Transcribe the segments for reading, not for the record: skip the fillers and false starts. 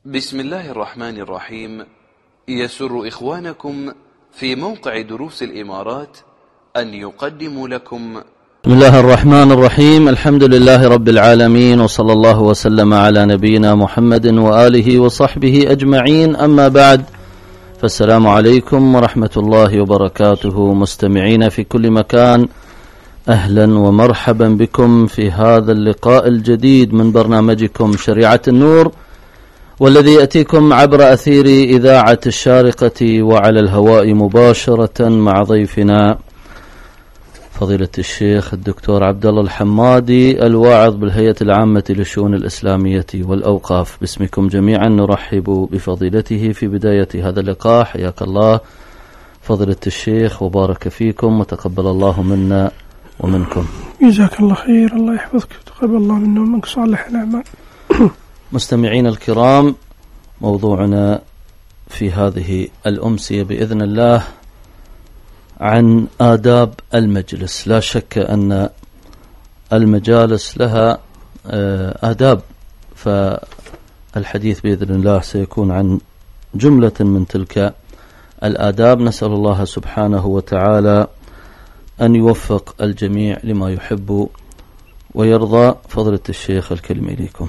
بسم الله الرحمن الرحيم. يسر إخوانكم في موقع دروس الإمارات أن يقدموا لكم بسم الله الرحمن الرحيم. الحمد لله رب العالمين، وصلى الله وسلم على نبينا محمد وآله وصحبه أجمعين. أما بعد، فالسلام عليكم ورحمة الله وبركاته. مستمعين في كل مكان، أهلا ومرحبا بكم في هذا اللقاء الجديد من برنامجكم شريعة النور، والذي يأتيكم عبر أثير إذاعة الشارقة وعلى الهواء مباشرة مع ضيفنا فضيلة الشيخ الدكتور عبد الله الحمادي، الواعظ بالهيئة العامة للشؤون الإسلامية والأوقاف. باسمكم جميعا نرحب بفضيلته في بداية هذا اللقاء. حياك الله فضيلة الشيخ وبارك فيكم، وتقبل الله منا ومنكم. جزاك الله خير، الله يحفظك وتقبل الله منا ومنك صالح الأعمال. مستمعين الكرام، موضوعنا في هذه الأمسية بإذن الله عن آداب المجلس. لا شك أن المجالس لها آداب، فالحديث بإذن الله سيكون عن جملة من تلك الآداب. نسأل الله سبحانه وتعالى أن يوفق الجميع لما يحب ويرضى. فضيلة الشيخ، الكلمة إليكم.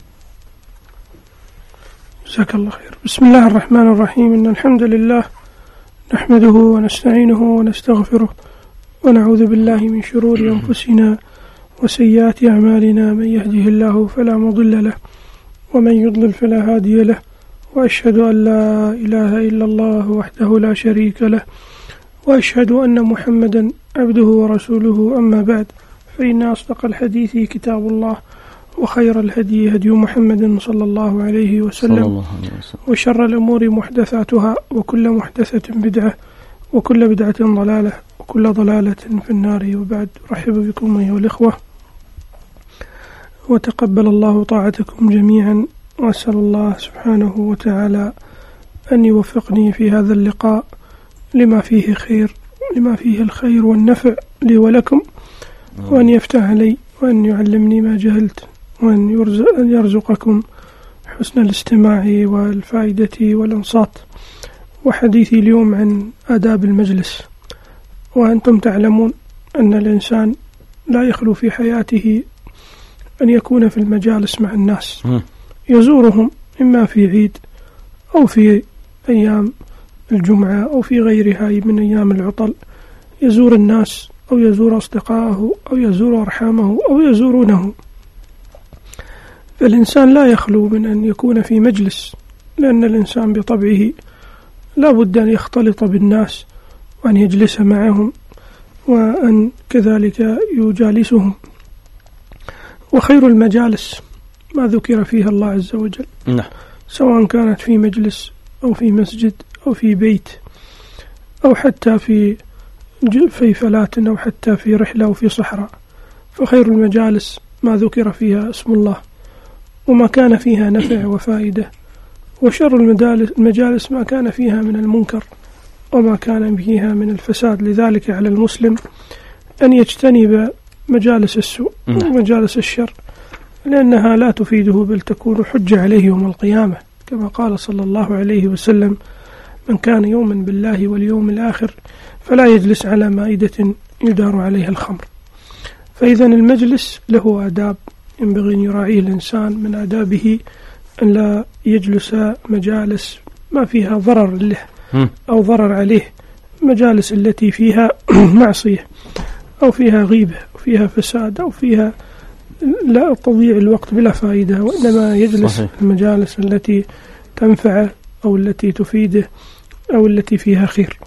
جزاك الله خير. بسم الله الرحمن الرحيم. إن الحمد لله نحمده ونستعينه ونستغفره، ونعوذ بالله من شرور أنفسنا وسيئات أعمالنا. من يهده الله فلا مضل له، ومن يضلل فلا هادي له، وأشهد أن لا إله إلا الله وحده لا شريك له، وأشهد أن محمدا عبده ورسوله. أما بعد، فإن أصدق الحديث كتاب الله، وخير الهدي هدي محمد صلى الله عليه وسلم، وشر الأمور محدثاتها، وكل محدثة بدعة، وكل بدعة ضلالة، وكل ضلالة في النار. وبعد، أرحب بكم أيها الإخوة، وتقبل الله طاعتكم جميعا، وأسأل الله سبحانه وتعالى أن يوفقني في هذا اللقاء لما فيه خير، لما فيه الخير والنفع لي ولكم، وأن يفتح علي، وأن يعلمني ما جهلت، وأن يرزقكم حسن الاستماع والفائدة والانصات. وحديثي اليوم عن آداب المجلس. وأنتم تعلمون أن الإنسان لا يخلو في حياته أن يكون في المجالس مع الناس، يزورهم إما في عيد أو في أيام الجمعة أو في غيرها من أيام العطل، يزور الناس أو يزور أصدقائه أو يزور أرحامه أو يزورونه. فالإنسان لا يخلو من أن يكون في مجلس، لأن الإنسان بطبعه لا بد أن يختلط بالناس، وأن يجلس معهم، وأن كذلك يجالسهم. وخير المجالس ما ذكر فيها الله عز وجل، سواء كانت في مجلس أو في مسجد أو في بيت أو حتى في فلاة أو حتى في رحلة أو في صحراء. فخير المجالس ما ذكر فيها اسم الله، وما كان فيها نفع وفائدة. وشر المجالس ما كان فيها من المنكر وما كان فيها من الفساد. لذلك على المسلم أن يجتنب مجالس السوء ومجالس الشر، لأنها لا تفيده، بل تكون حجة عليه يوم القيامة، كما قال صلى الله عليه وسلم: من كان يؤمن بالله واليوم الآخر فلا يجلس على مائدة يدار عليها الخمر. فإذا المجلس له آداب ينبغي أن يراعيه الإنسان. من آدابه أن لا يجلس مجالس ما فيها ضرر له أو ضرر عليه، مجالس التي فيها معصية أو فيها غيبة أو فيها فساد أو فيها لا تضيع الوقت بلا فائدة، وإنما يجلس المجالس التي تنفعه أو التي تفيده أو التي فيها خير.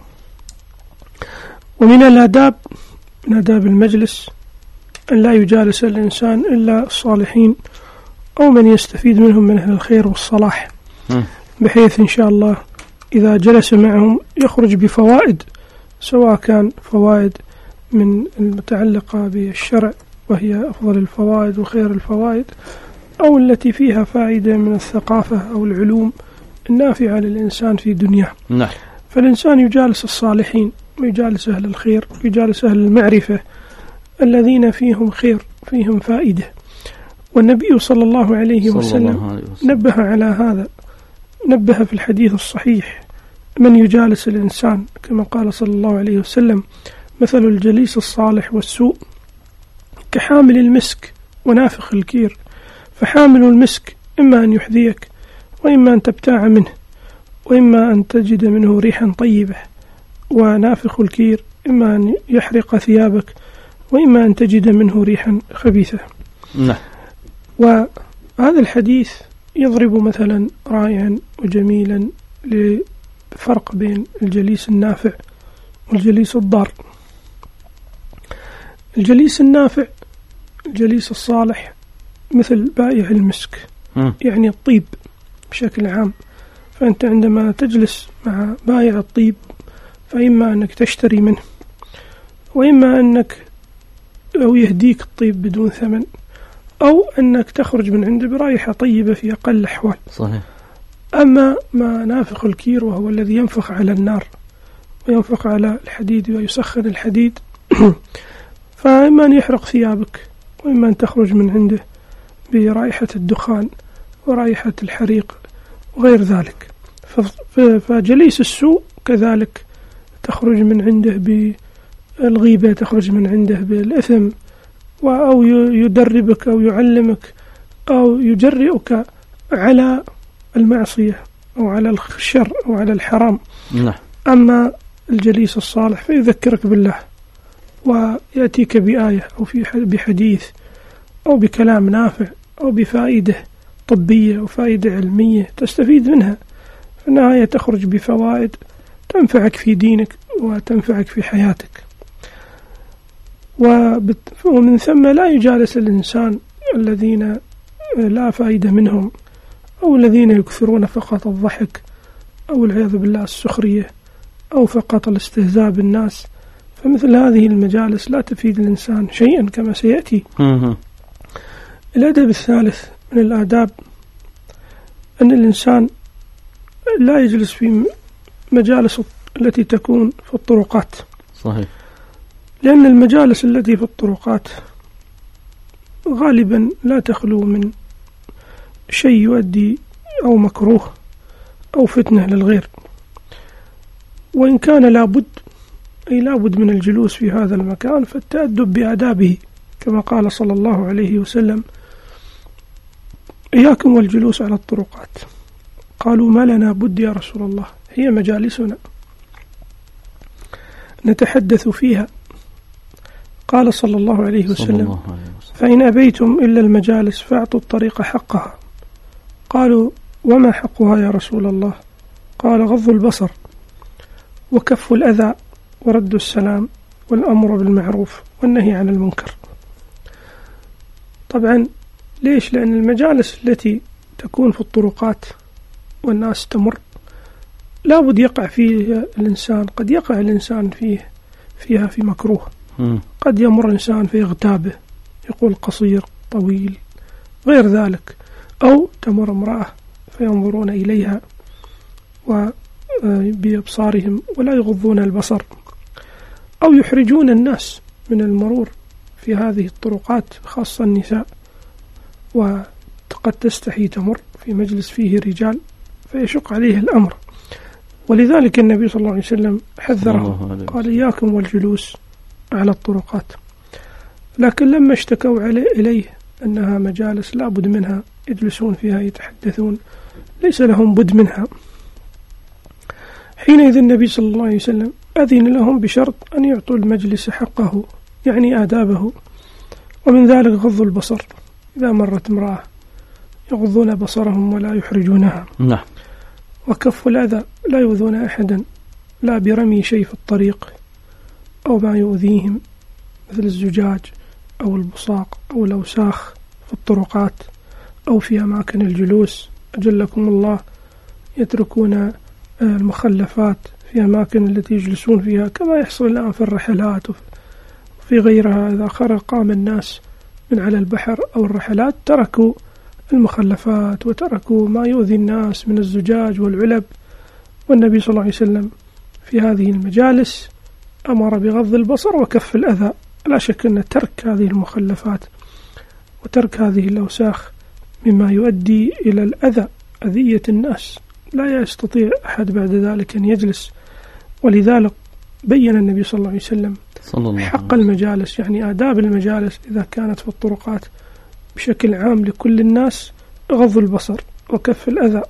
ومن الآداب، من آداب المجلس، أن لا يجالس الإنسان إلا الصالحين أو من يستفيد منهم من أهل الخير والصلاح، بحيث إن شاء الله إذا جلس معهم يخرج بفوائد، سواء كان فوائد من المتعلقة بالشرع وهي أفضل الفوائد وخير الفوائد، أو التي فيها فائدة من الثقافة أو العلوم النافعة للإنسان في دنياه. فالإنسان يجالس الصالحين ويجالس أهل الخير ويجالس أهل المعرفة الذين فيهم خير، فيهم فائدة. والنبي صلى الله عليه وسلم نبه على هذا نبه في الحديث الصحيح: من يجالس الإنسان كما قال صلى الله عليه وسلم: مثل الجليس الصالح والسوء كحامل المسك ونافخ الكير، فحامل المسك إما أن يحذيك وإما أن تبتاع منه وإما أن تجد منه ريحا طيبة، ونافخ الكير إما أن يحرق ثيابك وإما أن تجد منه ريحا خبيثة. نعم. وهذا الحديث يضرب مثلا رائعا وجميلا لفرق بين الجليس النافع والجليس الضار. الجليس النافع، الجليس الصالح، مثل بائع المسك، يعني الطيب بشكل عام. فأنت عندما تجلس مع بائع الطيب فإما أنك تشتري منه وإما أنك أو يهديك الطيب بدون ثمن أو أنك تخرج من عنده برائحة طيبة في أقل الأحوال. صحيح. أما ما نافخ الكير وهو الذي ينفخ على النار وينفخ على الحديد ويسخن الحديد فإما أن يحرق ثيابك وإما أن تخرج من عنده برائحة الدخان ورائحة الحريق وغير ذلك. فجليس السوء كذلك تخرج من عنده بالغيبة، تخرج من عنده بالإثم، أو يدربك أو يعلمك أو يجرئك على المعصية أو على الشر أو على الحرام. نعم. أما الجليس الصالح فيذكرك بالله ويأتيك بآية أو بحديث أو بكلام نافع أو بفائدة طبية أو فائدة علمية تستفيد منها، في النهاية تخرج بفوائد تنفعك في دينك وتنفعك في حياتك. ومن ثم لا يجالس الإنسان الذين لا فائدة منهم أو الذين يكثرون فقط الضحك أو العياذ بالله السخرية أو فقط الاستهزاء بالناس، فمثل هذه المجالس لا تفيد الإنسان شيئا كما سيأتي. الأدب الثالث من الآداب أن الإنسان لا يجلس في مجالس التي تكون في الطرقات. صحيح. لأن المجالس التي في الطرقات غالبا لا تخلو من شيء يؤدي أو مكروه أو فتنة للغير، وإن كان لابد من الجلوس في هذا المكان فالتأدب بآدابه كما قال صلى الله عليه وسلم: إياكم والجلوس على الطرقات. قالوا: ما لنا بد يا رسول الله، هي مجالسنا نتحدث فيها. قال صلى الله عليه وسلم: فإن أبيتم إلا المجالس فأعطوا الطريق حقها. قالوا: وما حقها يا رسول الله؟ قال: غض البصر وكف الأذى ورد السلام والأمر بالمعروف والنهي عن المنكر. طبعا ليش؟ لأن المجالس التي تكون في الطرقات والناس تمر لابد يقع فيها الإنسان، قد يقع الإنسان فيها في مكروه. قد يمر الإنسان فيغتابه، يقول قصير طويل غير ذلك، أو تمر امرأة فينظرون إليها بأبصارهم ولا يغضون البصر، أو يحرجون الناس من المرور في هذه الطرقات خاصة النساء، وقد تستحي تمر في مجلس فيه رجال فيشق عليه الأمر. ولذلك النبي صلى الله عليه وسلم حذره، قال: إياكم والجلوس على الطرقات. لكن لما اشتكوا إليه أنها مجالس لا بد منها، يجلسون فيها يتحدثون، ليس لهم بد منها، حينئذ النبي صلى الله عليه وسلم أذن لهم بشرط أن يعطوا المجلس حقه، يعني آدابه. ومن ذلك غض البصر، إذا مرت امرأة يغضون بصرهم ولا يحرجونها. نعم. وكف الأذى، لا يؤذون أحدا، لا برمي شيء في الطريق أو ما يؤذيهم مثل الزجاج أو البصاق أو الأوساخ في الطرقات أو في أماكن الجلوس. أجلكم الله، يتركون المخلفات في أماكن التي يجلسون فيها، كما يحصل الآن في الرحلات وفي غيرها. إذا قام الناس من على البحر أو الرحلات تركوا المخلفات وتركوا ما يؤذي الناس من الزجاج والعلب. والنبي صلى الله عليه وسلم في هذه المجالس أمر بغض البصر وكف الأذى. لا شك أن ترك هذه المخلفات وترك هذه الأوساخ مما يؤدي إلى الأذى، أذية الناس لا يستطيع أحد بعد ذلك أن يجلس. ولذلك بين النبي صلى الله عليه وسلم حق المجالس، يعني آداب المجالس إذا كانت في الطرقات بشكل عام لكل الناس: غض البصر وكف الأذى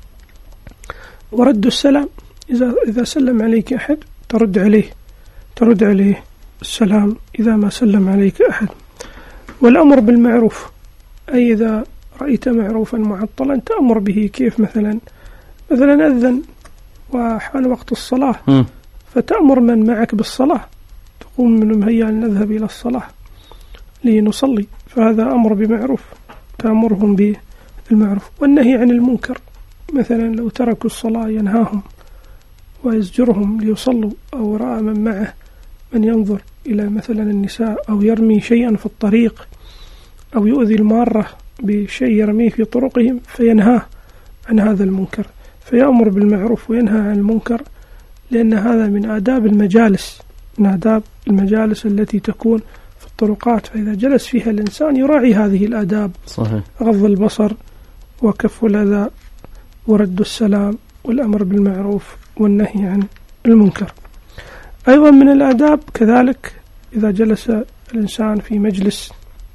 ورد السلام. إذا سلم عليك أحد ترد عليه السلام إذا ما سلم عليك أحد. والأمر بالمعروف، أي إذا رأيت معروفا معطلا تأمر به. كيف؟ مثلا أذن وحان وقت الصلاة فتأمر من معك بالصلاة، تقوم من هيا نذهب إلى الصلاة لنصلي، فهذا أمر بمعروف تأمرهم بالمعروف. والنهي عن المنكر، مثلا لو تركوا الصلاة ينهاهم ويزجرهم ليصلوا، أو رأى من معه من ينظر إلى مثلا النساء أو يرمي شيئا في الطريق أو يؤذي المارة بشيء يرميه في طرقهم فينهاه عن هذا المنكر، فيأمر بالمعروف وينهى عن المنكر، لأن هذا من آداب المجالس، من آداب المجالس التي تكون في الطرقات. فإذا جلس فيها الإنسان يراعي هذه الآداب. صحيح. غض البصر وكف الأذى ورد السلام والأمر بالمعروف والنهي عن المنكر. أيضا من الآداب كذلك إذا جلس الإنسان في مجلس،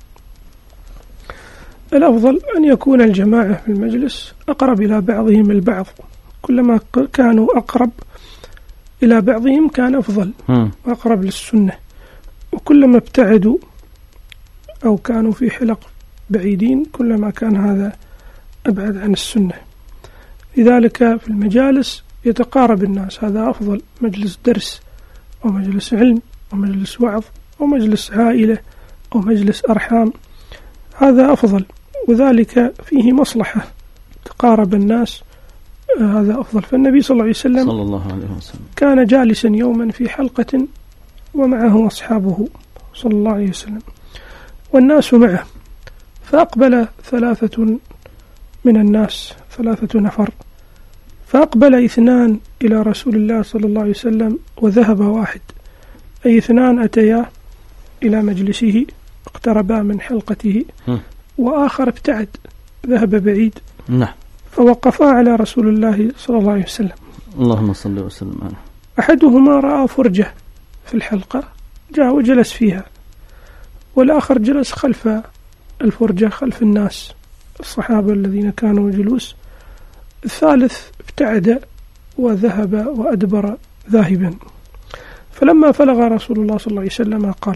الأفضل أن يكون الجماعة في المجلس أقرب إلى بعضهم البعض، كلما كانوا أقرب إلى بعضهم كان أفضل وأقرب للسنة، وكلما ابتعدوا أو كانوا في حلق بعيدين كلما كان هذا أبعد عن السنة. لذلك في المجالس يتقارب الناس، هذا أفضل. مجلس درس أو مجلس علم أو مجلس وعظ أو مجلس عائلة أو مجلس أرحام، هذا أفضل، وذلك فيه مصلحة تقارب الناس، هذا أفضل. فالنبي صلى الله عليه وسلم كان جالسا يوما في حلقة ومعه أصحابه صلى الله عليه وسلم والناس معه، فأقبل 3 من الناس، 3 نفر، فأقبل 2 إلى رسول الله صلى الله عليه وسلم وذهب 1، أي 2 أتيا إلى مجلسه اقتربا من حلقته، وآخر ابتعد ذهب بعيد. نعم. فوقفا على رسول الله صلى الله عليه وسلم. اللهم صل وسلم عليه. أحدهما رأى فرجة في الحلقة جاء وجلس فيها، والآخر جلس خلف الفرجة خلف الناس الصحابة الذين كانوا جلوس. الثالث ابتعد وذهب وأدبر ذاهبا. فلما فلغ رسول الله صلى الله عليه وسلم قال: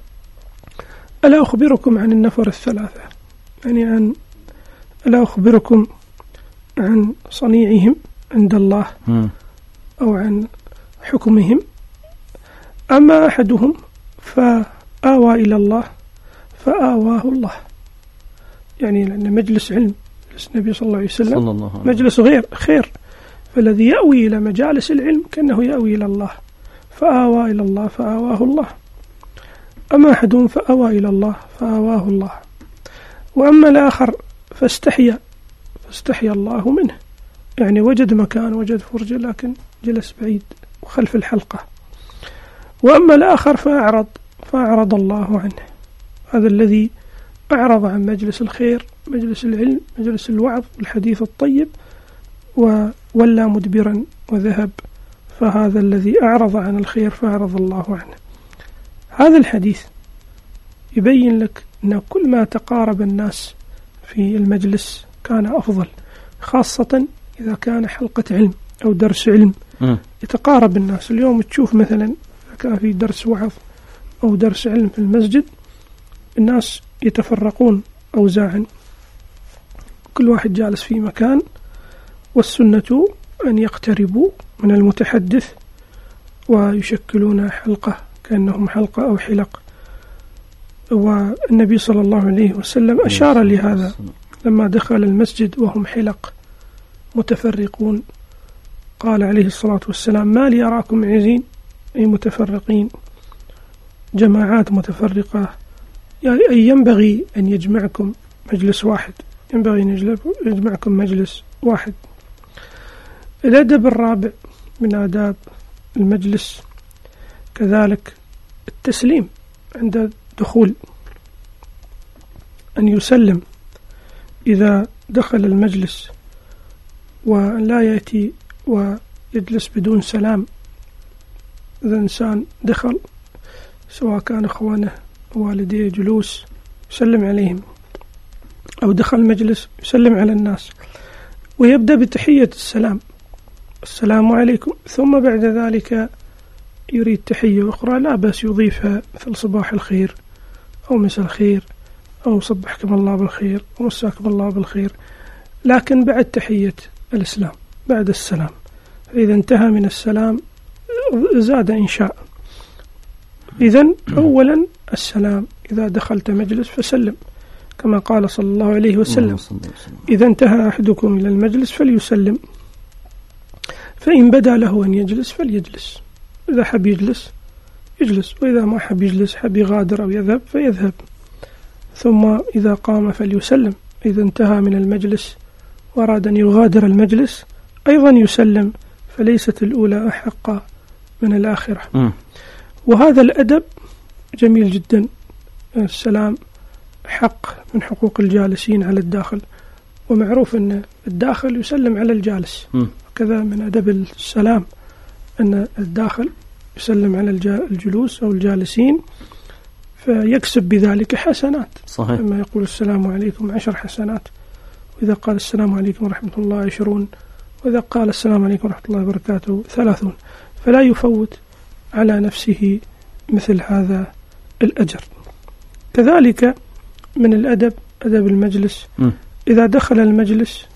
ألا أخبركم عن النفر ال3، يعني ألا أخبركم عن صنيعهم عند الله أو عن حكمهم؟ أما أحدهم فآوى إلى الله فآواه الله، يعني لأن مجلس علم، مجلس النبي صلى الله عليه وسلم مجلس خير، فالذي يأوي إلى مجالس العلم كأنه يأوي إلى الله، فآوى إلى الله فآواه الله. أما أحدهم فآوى إلى الله فآواه الله. وأما الآخر فاستحيا الله منه، يعني وجد مكان، وجد فرجة، لكن جلس بعيد وخلف الحلقة. وأما الآخر فأعرض الله عنه، هذا الذي أعرض عن مجلس الخير، مجلس العلم، مجلس الوعظ والحديث الطيب، وولى مدبرا وذهب، فهذا الذي أعرض عن الخير فأعرض الله عنه. هذا الحديث يبين لك أن كل ما تقارب الناس في المجلس كان أفضل، خاصة إذا كان حلقة علم أو درس علم يتقارب الناس. اليوم تشوف مثلا كان في درس وعظ أو درس علم في المسجد الناس يتفرقون أوزاعا، كل واحد جالس في مكان، والسنة أن يقتربوا من المتحدث ويشكلون حلقة كأنهم حلقة أو حلق. والنبي صلى الله عليه وسلم أشار لهذا لما دخل المسجد وهم حلق متفرقون، قال عليه الصلاة والسلام: ما لي أراكم عزين، أي متفرقين، جماعات متفرقة، يعني أي ينبغي أن يجمعكم مجلس واحد، ينبغي أن يجمعكم مجلس واحد. الأدب الرابع من آداب المجلس كذلك التسليم عند الدخول، أن يسلم إذا دخل المجلس ولا يأتي ويجلس بدون سلام. إذا إنسان دخل سواء كان أخوانه والديه جلوس يسلم عليهم، أو دخل مجلس يسلم على الناس، ويبدأ بتحية السلام، السلام عليكم، ثم بعد ذلك يريد تحية أخرى لا بأس يضيفها، مثل صباح الخير أو مساء الخير أو صبحكم الله بالخير أو مساكم الله بالخير، لكن بعد تحية الإسلام بعد السلام. إذا انتهى من السلام زاد إن شاء. إذن أولا السلام، إذا دخلت مجلس فسلم كما قال صلى الله عليه وسلم: إذا انتهى أحدكم إلى المجلس فليسلم، فإن بدا له أن يجلس فليجلس، إذا حب يجلس يجلس، وإذا ما حب يجلس حب يغادر أو يذهب فيذهب. ثم إذا قام فليسلم، إذا انتهى من المجلس وأراد أن يغادر المجلس أيضا يسلم، فليست الأولى أحق من الآخرة. وهذا الأدب جميل جدا. السلام حق من حقوق الجالسين على الداخل، ومعروف أن الداخل يسلم على الجالس، وكذا من أدب السلام أن الداخل يسلم على الجلوس أو الجالسين، فيكسب بذلك حسنات. صحيح. لما يقول السلام عليكم 10 حسنات، وإذا قال السلام عليكم ورحمة الله 20، وإذا قال السلام عليكم ورحمة الله وبركاته 30، فلا يفوت على نفسه مثل هذا الأجر. كذلك من الأدب أدب المجلس، إذا دخل المجلس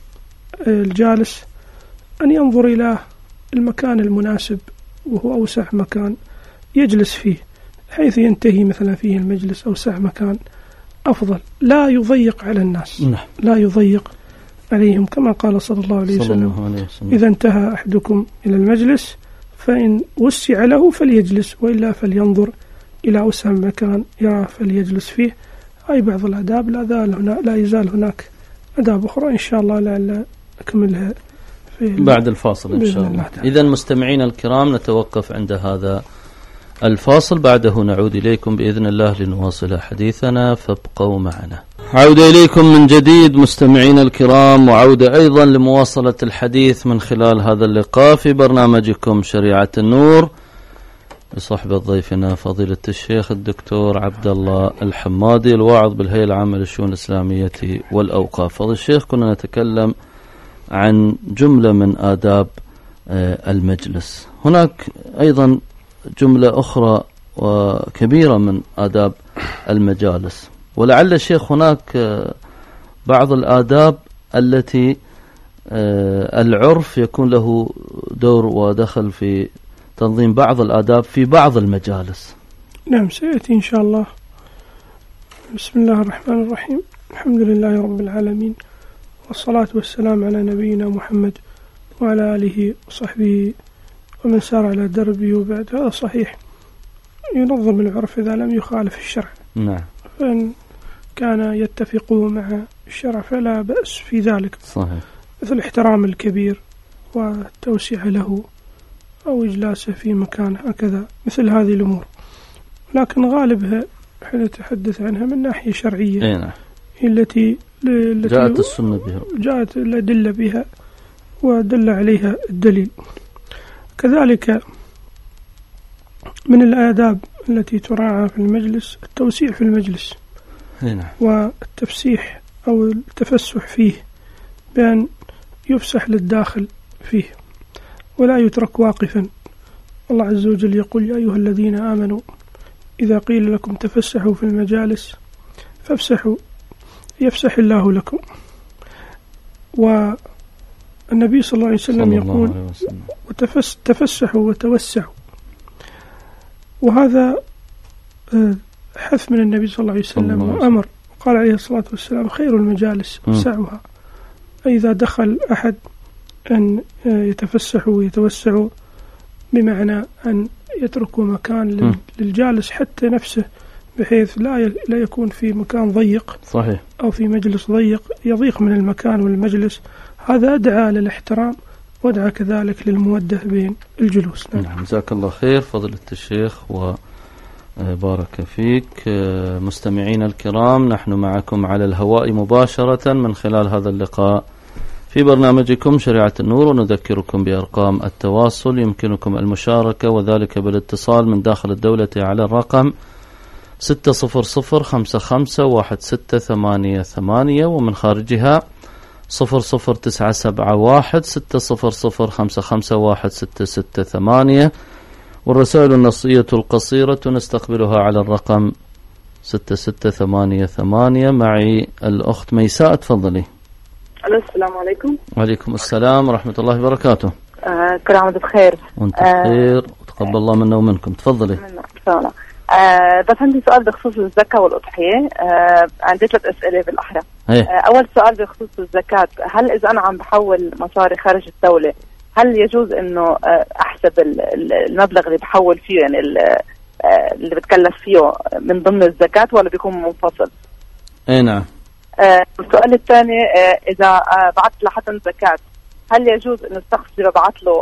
الجالس أن ينظر إلى المكان المناسب وهو أوسع مكان يجلس فيه، حيث ينتهي مثلا فيه المجلس أوسع مكان أفضل، لا يضيق على الناس، لا يضيق عليهم، كما قال صلى الله عليه وسلم: إذا انتهى أحدكم إلى المجلس فإن وسع له فليجلس، وإلا فلينظر إلى أوسع مكان يرى فليجلس فيه. أي بعض الآداب لا يزال هناك آداب أخرى إن شاء الله لعل نكملها بعد الفاصل إن شاء الله. إذن مستمعين الكرام نتوقف عند هذا الفاصل، بعده نعود إليكم بإذن الله لنواصل حديثنا، فابقوا معنا. عودة إليكم من جديد مستمعين الكرام، وعودة أيضا لمواصلة الحديث من خلال هذا اللقاء في برنامجكم شريعة النور، بصحبة ضيفنا فضيلة الشيخ الدكتور عبد الله الحمادي، الواعظ بالهيئة العامة للشؤون الإسلامية والأوقاف. فضيلة الشيخ، كنا نتكلم عن جملة من آداب المجلس، هناك أيضا جملة أخرى وكبيرة من آداب المجالس، ولعل الشيخ هناك بعض الآداب التي العرف يكون له دور ودخل في تنظيم بعض الآداب في بعض المجالس. نعم، سيأتي إن شاء الله. بسم الله الرحمن الرحيم، الحمد لله رب العالمين، والصلاة والسلام على نبينا محمد وعلى آله وصحبه ومن سار على دربه وبعد. هذا صحيح، ينظم العرف إذا لم يخالف الشرع. نعم. فإن كان يتفق مع الشرع فلا بأس في ذلك. صحيح. مثل احترام الكبير والتوسيع له أو إجلاسه في مكان، هكذا مثل هذه الأمور. لكن غالبها حين نتحدث عنها من ناحية شرعية، نعم، التي جاءت السنة بها، جاءت الأدلة بها ودل عليها الدليل. كذلك من الآداب التي تراعى في المجلس التوسيع في المجلس، نعم، والتفسيح أو التفسح فيه، بأن يفسح للداخل فيه ولا يترك واقفا. الله عز وجل يقول: يا أيها الذين آمنوا إذا قيل لكم تفسحوا في المجالس فافسحوا يفسح الله لكم. والنبي صلى الله عليه وسلم يقول: تفسحوا وتوسعوا. وهذا حث من النبي صلى الله عليه وسلم، وأمر قال عليه الصلاة والسلام: خير المجالس وسعها. إذا دخل أحد أن يتفسحوا ويتوسعوا، بمعنى أن يتركوا مكان للجالس حتى نفسه، بحيث لا يكون في مكان ضيق. صحيح. أو في مجلس ضيق يضيق من المكان والمجلس. هذا أدعى للاحترام وأدعى كذلك للمودة بين الجلوس. نعم، جزاك الله خير فضيلة الشيخ وبارك فيك. مستمعين الكرام، نحن معكم على الهواء مباشرة من خلال هذا اللقاء في برنامجكم شريعة النور، ونذكركم بأرقام التواصل. يمكنكم المشاركة وذلك بالاتصال من داخل الدولة على الرقم 600551688 ومن خارجها 00971 والرسائل النصية القصيرة نستقبلها على الرقم 6688. معي الأخت ميساء، تفضلي. السلام عليكم. وعليكم السلام ورحمة الله وبركاته. كل عام وانتم بخير. وانت بخير وتقبل الله منا ومنكم. تفضلي. بس عندي سؤال بخصوص الزكاة والأضحية. عندي 3 أسئلة بالأحرى. أول سؤال بخصوص الزكاة، هل إذا أنا عم بحول مصاري خارج الدولة هل يجوز إنه أحسب المبلغ اللي بحول فيه، يعني اللي بتكلف فيه من ضمن الزكاة، ولا بيكون منفصل؟ اي نعم. السؤال الثاني، إذا بعت لحدا زكاة هل يجوز إنه الشخص اللي ببعت له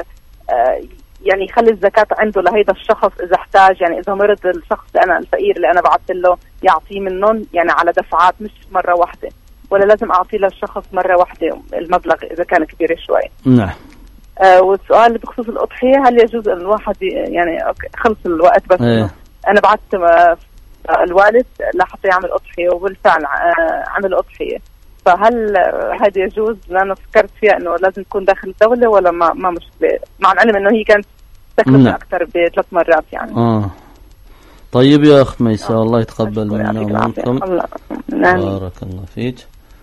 يعني يخلي الزكاة عنده لهيدا الشخص إذا احتاج، يعني إذا مرض الشخص اللي أنا الفقير اللي أنا بعت له يعطيه منهم يعني على دفعات مش مرة واحدة، ولا لازم أعطيه للشخص مرة واحدة المبلغ إذا كان كبير شوي؟ نعم. والسؤال بخصوص الأضحية، هل يجوز أن الواحد يعني خلص الوقت بس أنا بعت الوالد لحتى يعمل أضحية وبالفعل عمل أضحية، فهل هذا يجوز؟ لأنه فكرت فيها إنه لازم تكون داخل الدولة ولا ما مشكلة، مع العلم إنه هي كانت تكلفة أكثر ب3 مرات يعني. طيب يا أخت ميساء، الله يتقبل منا ومنكم. بارك الله فيك.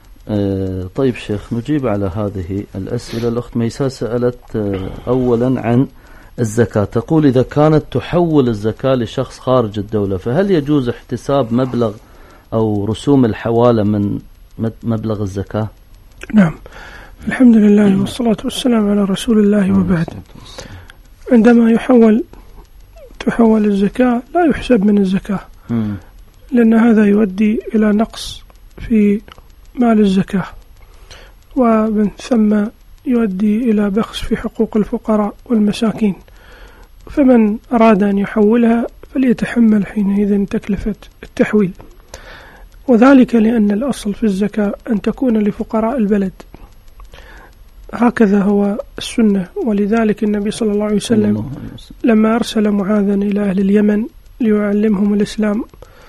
طيب شيخ، نجيب على هذه الأسئلة. الأخت ميساء سألت أولا عن الزكاة، تقول إذا كانت تحول الزكاة لشخص خارج الدولة فهل يجوز احتساب مبلغ أو رسوم الحوالة من مبلغ الزكاة؟ نعم، الحمد لله والصلاة والسلام على رسول الله. وبعد، عندما تحول الزكاة لا يحسب من الزكاة، لأن هذا يؤدي إلى نقص في مال الزكاة، ومن ثم يؤدي إلى بخس في حقوق الفقراء والمساكين. فمن أراد أن يحولها فليتحمل حينئذ تكلفة التحويل، وذلك لأن الأصل في الزكاة أن تكون لفقراء البلد، هكذا هو السنة. ولذلك النبي صلى الله عليه وسلم لما أرسل معاذا إلى أهل اليمن ليعلمهم الإسلام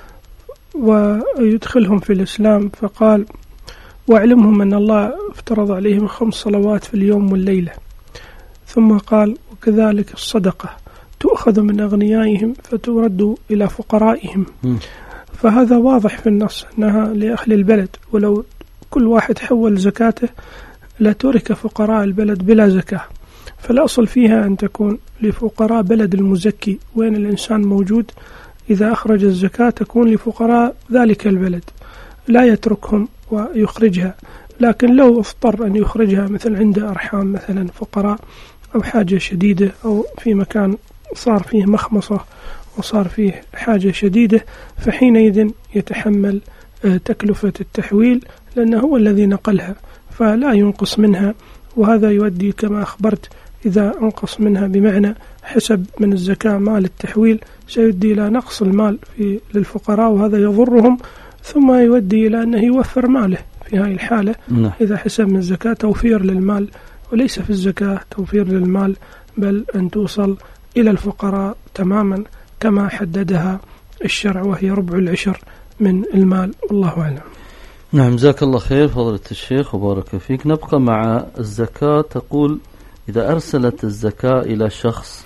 ويدخلهم في الإسلام، فقال: واعلمهم أن الله افترض عليهم 5 صلوات في اليوم والليلة. ثم قال: وكذلك الصدقة تؤخذ من أغنيائهم فترد إلى فقرائهم. فهذا واضح في النص أنها لأهل البلد، ولو كل واحد حول زكاته لترك فقراء البلد بلا زكاة. فالأصل فيها أن تكون لفقراء بلد المزكي وين الإنسان موجود، إذا أخرج الزكاة تكون لفقراء ذلك البلد، لا يتركهم ويخرجها. لكن لو اضطر أن يخرجها مثل عند أرحام مثلا فقراء أو حاجة شديدة، أو في مكان صار فيه مخمصة وصار فيه حاجة شديدة، فحينئذ يتحمل تكلفة التحويل لأنه هو الذي نقلها، فلا ينقص منها. وهذا يؤدي كما أخبرت، إذا أنقص منها بمعنى حسب من الزكاة مال التحويل سيؤدي إلى نقص المال للفقراء، وهذا يضرهم، ثم يؤدي إلى أنه يوفر ماله في هذه الحالة. إذا حسب من الزكاة توفير للمال، وليس في الزكاة توفير للمال، بل أن توصل إلى الفقراء تماما كما حددها الشرع، وهي 1/4 من المال، والله أعلم. نعم، جزاك الله خير فضيلة الشيخ وبارك فيك. نبقى مع الزكاة. تقول: إذا أرسلت الزكاة إلى شخص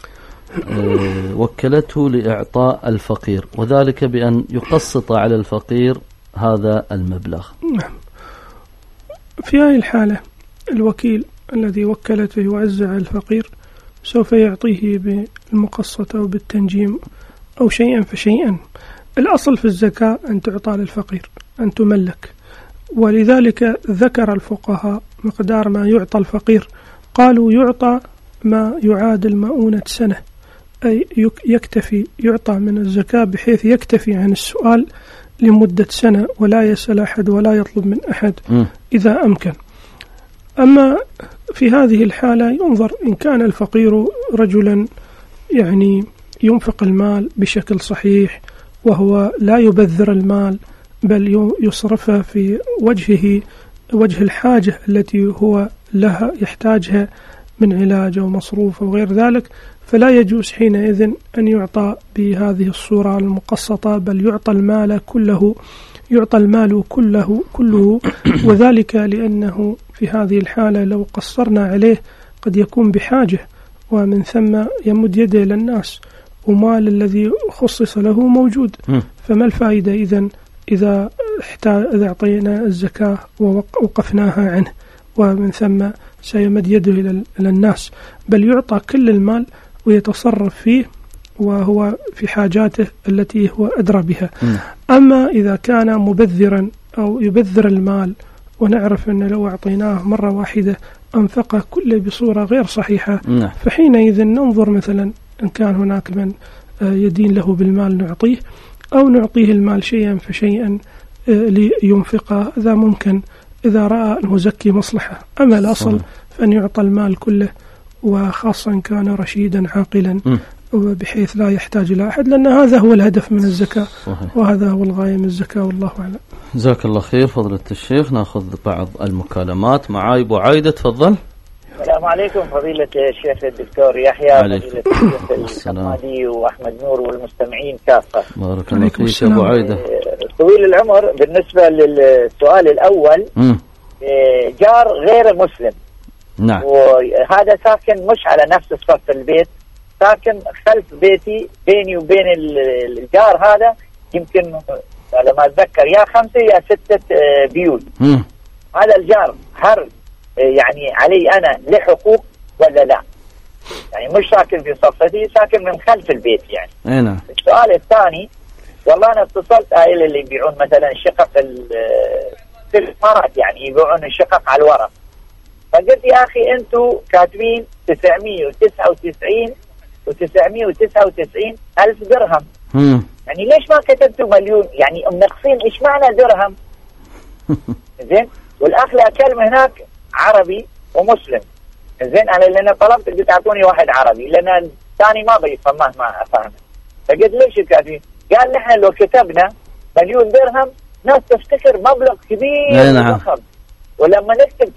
وكلته لإعطاء الفقير، وذلك بأن يقسط على الفقير هذا المبلغ. نعم، في هذه الحالة الوكيل الذي وكلته يوزع على الفقير سوف يعطيه بالمقسط أو بالتنجيم أو شيئا فشيئا. الأصل في الزكاة أن تعطى للفقير، أن تملك، ولذلك ذكر الفقهاء مقدار ما يعطى الفقير، قالوا يعطى ما يعادل مؤونة سنة، أي يكتفي، يعطى من الزكاة بحيث يكتفي عن السؤال لمدة سنة، ولا يسأل أحد ولا يطلب من أحد إذا أمكن. أما في هذه الحالة ينظر إن كان الفقير رجلا يعني ينفق المال بشكل صحيح، وهو لا يبذر المال بل يصرفه في وجهه وجه الحاجة التي هو لها يحتاجها من علاج أو مصروف أو غير ذلك، فلا يجوز حينئذ أن يعطى بهذه الصورة المقسطة، بل يعطى المال كله وذلك لأنه في هذه الحالة لو قصرنا عليه قد يكون بحاجة، ومن ثم يمد يده إلى الناس ومال الذي خصص له موجود. فما الفائدة إذا أعطينا الزكاة ووقفناها عنه ومن ثم سيمد يده إلى الناس، بل يعطى كل المال ويتصرف فيه وهو في حاجاته التي هو أدرى بها. أما إذا كان مبذرا أو يبذر المال ونعرف أن لو أعطيناه مرة واحدة أنفقه كله بصورة غير صحيحة، فحينئذ ننظر مثلا إن كان هناك من يدين له بالمال نعطيه، أو نعطيه المال شيئا فشيئا لينفقه، هذا ممكن إذا رأى المزكي مصلحة. أما الأصل فأن يعطى المال كله، وخاصة إن كان رشيدا عاقلا بحيث لا يحتاج إلى أحد، لأن هذا هو الهدف من الزكاة. صحيح. وهذا هو الغاية من الزكاة، والله أعلم. جزاك الله خير فضيلة الشيخ. نأخذ بعض المكالمات. معاي أبو عايدة، تفضل. السلام عليكم فضيلة الشيخ الدكتور يحيى، فضيلة الشيخ الحمادي وأحمد نور والمستمعين كافة. بارك الله فيك أبو عايدة. طويل العمر، بالنسبة للسؤال الأول، جار غير مسلم، نعم، وهذا ساكن مش على نفس الصف البيت، ساكن خلف بيتي، بيني وبين الجار هذا يمكن على ما أتذكر يا 5 يا 6 بيوت. هذا الجار هل يعني علي أنا له حقوق ولا لا؟ يعني مش ساكن في صفتي، ساكن من خلف البيت يعني. نعم. السؤال الثاني، والله أنا اتصلت عائلة اللي يبيعون مثلا شقق في الإمارات، يعني يبيعون الشقق على الورق، فقلت يا أخي أنتوا كاتبين 999 و999 ألف درهم، يعني ليش ما كتبتوا مليون؟ يعني منقصين إيش معنى درهم؟ زين. والأخ اللي أكلم هناك عربي ومسلم، زين، أنا لأن طلبت قلت أعطوني واحد عربي لأن الثاني ما بيفهم مهما أفهمه، فقلت ليش كاتبين؟ قال نحن لو كتبنا مليون درهم ناس تفتكر مبلغ كبير ضخم، ولما نكتب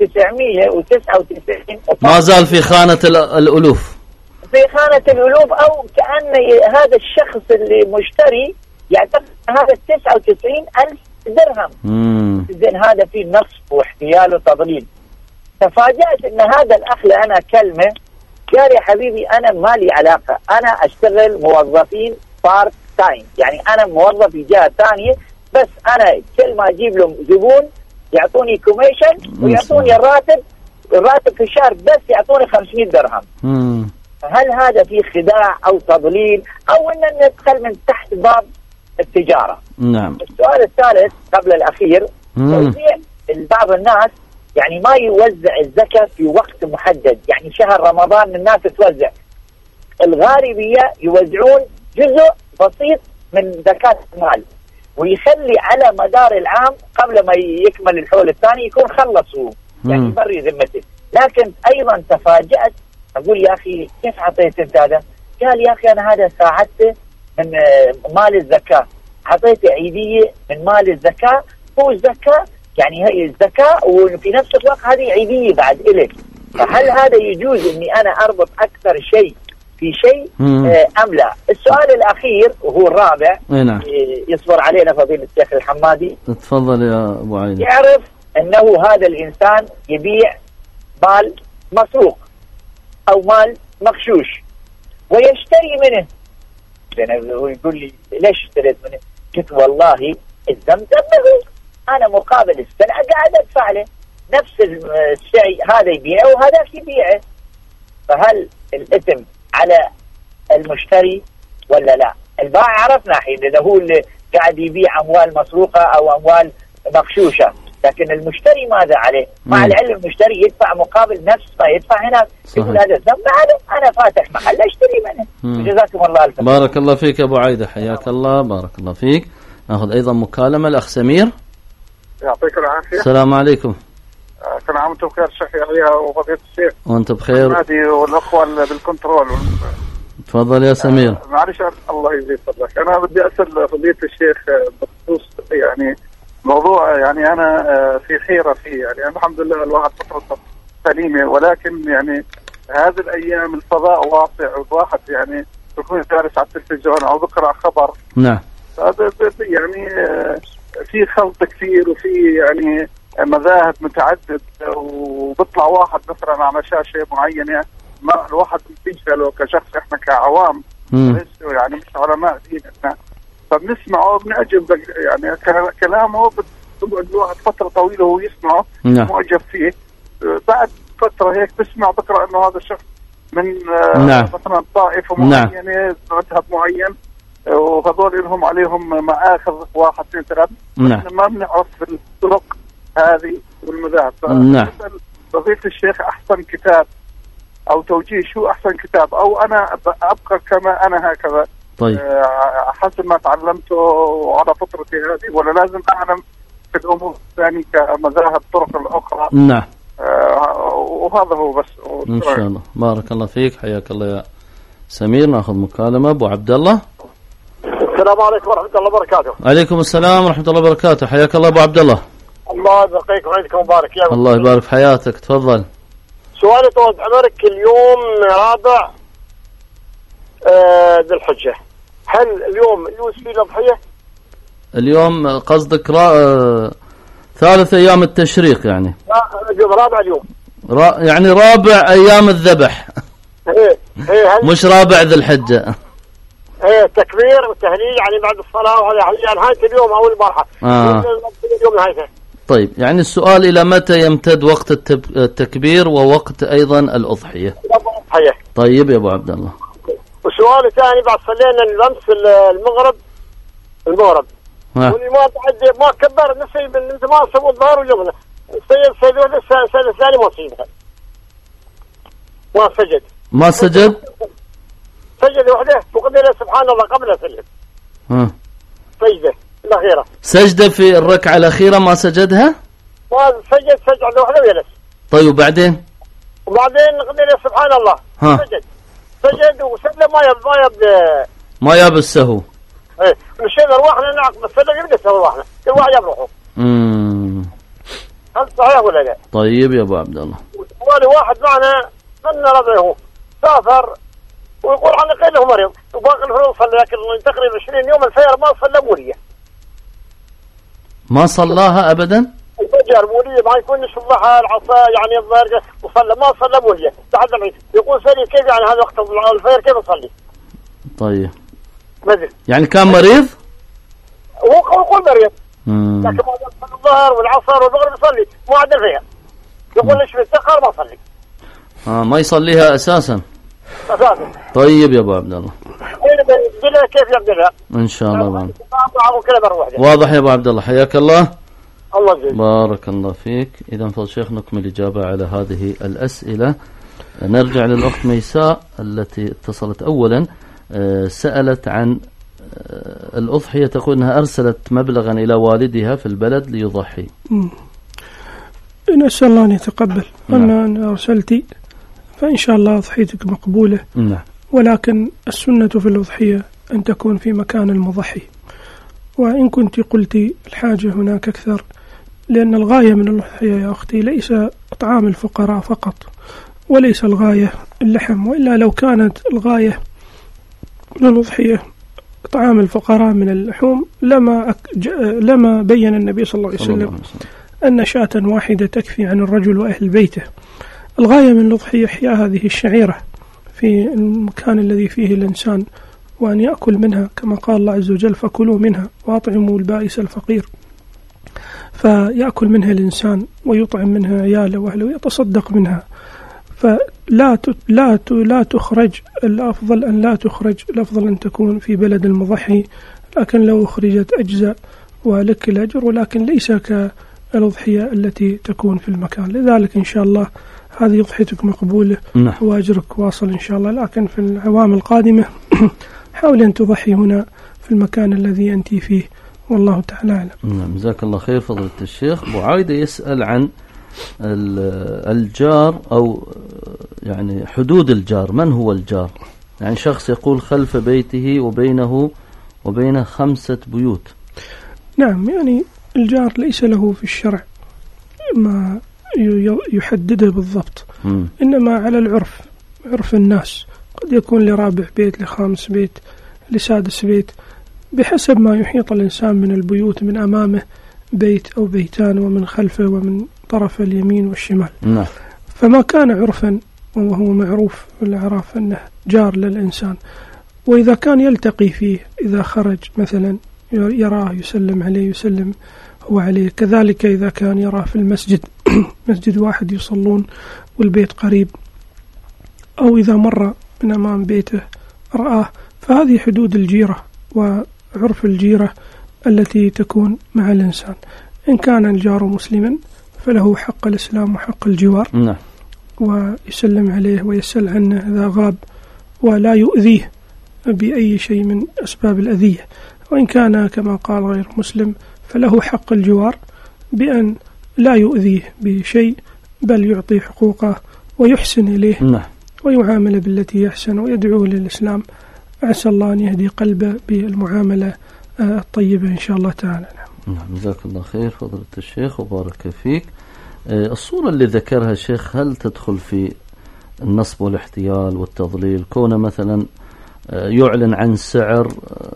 999 ما زال في خانة الألوف، في خانة الألوف، أو كأن هذا الشخص اللي مشتري يعتقد هذا 99 ألف درهم. زين، هذا فيه نصب واحتيال وتضليل. تفاجأت ان هذا الاخ اللي انا كلمه قال يا حبيبي انا ما لي علاقه، انا اشتغل موظفين بارت تايم، يعني انا موظف في جهه ثانيه، بس انا كل ما اجيب لهم زبون يعطوني كوميشن ويعطوني الراتب في الشهر بس يعطوني 500 درهم. هل هذا فيه خداع او تضليل او ان ندخل من تحت باب التجاره؟ نعم. السؤال الثالث قبل الاخير، توزيع بعض الناس يعني ما يوزع الزكاة في وقت محدد، يعني شهر رمضان الناس توزع، الغالبية يوزعون جزء بسيط من زكاة المال ويخلي على مدار العام قبل ما يكمل الحول الثاني يكون خلصوا، يعني بري ذمته. لكن أيضا تفاجأت، أقول يا أخي كيف عطيت انت هذا؟ قال يا أخي أنا هذا ساعدته من مال الزكاة، عطيته عيدية من مال الزكاة، هو الزكاة يعني هي الزكاة وفي نفس الوقت هذه عيدية بعد إلك، فهل هذا يجوز إني أنا أربط أكثر شيء في شيء أم لا؟ السؤال الأخير وهو الرابع، نعم، يصبر علينا فضيلة الشيخ الحمادي. تفضل يا أبو عيد. يعرف أنه هذا الإنسان يبيع مال مسروق أو مال مغشوش ويشتري منه، هو يقول لي ليش اشتريت منه؟ قلت والله الزمت به، أنا مقابل السلعة قاعد أدفع له نفس الشيء، هذا يبيعه وهذاك يبيعه، فهل الإثم على المشتري ولا لا؟ البائع عرفنا حين إذا هو اللي قاعد يبيع أموال مسروقة أو أموال مغشوشة، لكن المشتري ماذا عليه؟ مع العلم المشتري يدفع مقابل نفس ما يدفع هناك، يقول هذا الذنب أنا فاتح محل أشتري منه. جزاكم الله الخير. بارك الله فيك أبو عايدة، حياك الله، بارك الله فيك. نأخذ أيضا مكالمة الأخ سمير. يعطيك العافية. السلام عليكم. كل عام وانتم بخير شيخ عليها وفضيلة الشيخ. وانت بخير. هذه والأخوة بالكنترول. تفضل يا سمير. معلش الله يجزيك فضلك، أنا بدي أسأل فضيلة الشيخ بخصوص يعني موضوع يعني أنا في حيرة فيه. يعني الحمد لله الواحد فترة سليمة، ولكن يعني هذه الأيام الفضاء واسع، والواحد يعني بيكون جالس على التلفزيون أو بقرأ خبر. نعم. يعني في خلط كثير، وفي يعني مذاهب متعدد، وبيطلع واحد مثلا على شاشة معينة ما الواحد بيشغله كشخص، احنا كعوام يعني مش علماء دين احنا، فبنسمعه بنعجب يعني كلامه، بتقعد الواحد فترة طويلة وهو يسمعه معجب فيه. بعد فترة هيك بسمع بقرأ انه هذا الشخص من مثلا طائفة معينة، مذهب معين، وهذول لهم عليهم مآخذ 1 2 3. ما بنعرف الطرق هذه والمذاهب. فبسأل فضيلة الشيخ أحسن كتاب أو توجيه، شو أحسن كتاب، أو أنا أبقى كما أنا هكذا طيب حسب ما تعلمته على فطرتي هذه، ولا لازم أعلم في الأمور الثانية كمذاهب الطرق الأخرى؟ نعم. وهذا هو بس. إن شاء الله. بارك الله فيك، حياك الله يا سمير. ناخذ مكالمة. أبو عبد الله. السلام عليكم ورحمة الله وبركاته. عليكم السلام ورحمة الله وبركاته. حياك الله أبو عبد الله. الله يبقيك وعيدكم مبارك يا الله يبارك في حياتك. تفضل. سؤالي طول عمرك، اليوم 4 ذي الحجة، هل اليوم يجوز فيه الأضحية؟ اليوم قصدك 3 أيام التشريق يعني؟ لا، اليوم 4 اليوم. يعني 4 أيام الذبح. مش 4 ذي الحجة. تكبير والتهليل يعني بعد الصلاة، وهذا يعني نهاية اليوم أو البارحة. اليوم نهايته. طيب، يعني السؤال إلى متى يمتد وقت التكبير ووقت أيضا الأضحية؟ طيب يا أبو عبد الله. والسؤال الثاني، بعد صلينا الأمس المغرب والإمام ما كبر نسيب انت ما سووا الظهر واليوم السيد الثاني ما صيبها، ما سجد سجد وحده وقبل سبحان الله قبل سجد سجدة الأخيرة، سجدة في الركعة الأخيرة ما سجدها؟ ما سجد وحده ويلس. طيب وبعدين قبل سبحان الله سجد وسلم ما يب السهو. مش ارواحنا نعقب بس يبدا ارواحنا كل واحد يروحوا. هل صحيح ولا لا؟ طيب يا ابو عبد الله. واحد معنا من رضيه سافر ويقول عن قيله مريض وباقي الفروض صلى، لكن تقريبا 20 يوم الفجر ما صلى موليه. ما صلاها ابدا؟ الفجر موليه ما يكونش الضحى العصا يعني الظهر وصلى ما صلى موليه بعد العيد. يقول سالي كيف يعني هذا وقت الفجر كيف يصلي؟ طيب مدري يعني كان مريض؟ هو يقول مريض لكن ما يصلي الظهر والعصر والمغرب يصلي مو عاد الفجر. يقول ليش بتأخر ما صلي. ما يصليها اساسا. طيب يا ابو عبد الله. كيف يبدلها؟ ان شاء الله. واضح يا ابو عبد الله، حياك الله. الله يجزيك. بارك الله فيك. اذا فضل شيخ نكمل الاجابه على هذه الاسئله. نرجع للاخت ميساء التي اتصلت اولا، سالت عن الاضحيه، تقول انها ارسلت مبلغا الى والدها في البلد ليضحي. نسال الله ان يتقبل. أن ارسلتي فإن شاء الله أضحيتك مقبولة. ولكن السنة في الأضحية أن تكون في مكان المضحي، وإن كنت قلت الحاجة هناك أكثر، لأن الغاية من الأضحية يا أختي ليس إطعام الفقراء فقط، وليس الغاية اللحم، وإلا لو كانت الغاية من الأضحية إطعام الفقراء من اللحوم لما بين النبي صلى الله عليه وسلم أن شاة واحدة تكفي عن الرجل وأهل بيته. الغاية من الأضحية إحياء هذه الشعيرة في المكان الذي فيه الإنسان، وأن يأكل منها كما قال الله عز وجل فكلوا منها وأطعموا البائس الفقير، فيأكل منها الإنسان ويطعم منها عياله وأهله ويتصدق منها. فلا تخرج، الأفضل أن لا تخرج، الأفضل أن تكون في بلد المضحي، لكن لو أخرجت أجزاء ولك الأجر، ولكن ليس كالأضحية التي تكون في المكان. لذلك إن شاء الله هذه أضحيتك مقبولة وأجرك واصل إن شاء الله، لكن في العوام القادمة حاول أن تضحي هنا في المكان الذي أنت فيه، والله تعالى أعلم. جزاك الله خير فضيلة الشيخ. أبو عايدة يسأل عن الجار، أو يعني حدود الجار. من هو الجار؟ يعني شخص يقول خلف بيته وبينه 5 بيوت. نعم، يعني الجار ليس له في الشرع ما يحدده بالضبط، إنما على العرف، عرف الناس. قد يكون لرابع بيت، لخامس بيت، لسادس بيت، بحسب ما يحيط الإنسان من البيوت، من أمامه بيت أو بيتان، ومن خلفه ومن طرف اليمين والشمال. فما كان عرفا وهو معروف في الأعراف أنه جار للإنسان، وإذا كان يلتقي فيه، إذا خرج مثلا يراه يسلم عليه، يسلم هو عليه. كذلك إذا كان يراه في المسجد مسجد واحد يصلون والبيت قريب، أو إذا مر من أمام بيته رآه. فهذه حدود الجيرة وعرف الجيرة التي تكون مع الإنسان. إن كان الجار مسلما فله حق الإسلام وحق الجوار، ويسلم عليه ويسأل عنه إذا غاب، ولا يؤذيه بأي شيء من أسباب الأذية. وإن كان كما قال غير مسلم فله حق الجوار بأن لا يؤذيه بشيء، بل يعطي حقوقه ويحسن إليه ويعامل بالتي يحسن ويدعوه للإسلام. عسى الله أن يهدي قلبه بالمعاملة الطيبة إن شاء الله تعالى. جزاك الله خير فضيلة الشيخ وبارك فيك. الصورة اللي ذكرها الشيخ هل تدخل في النصب والاحتيال والتضليل، كونه مثلا يعلن عن سعر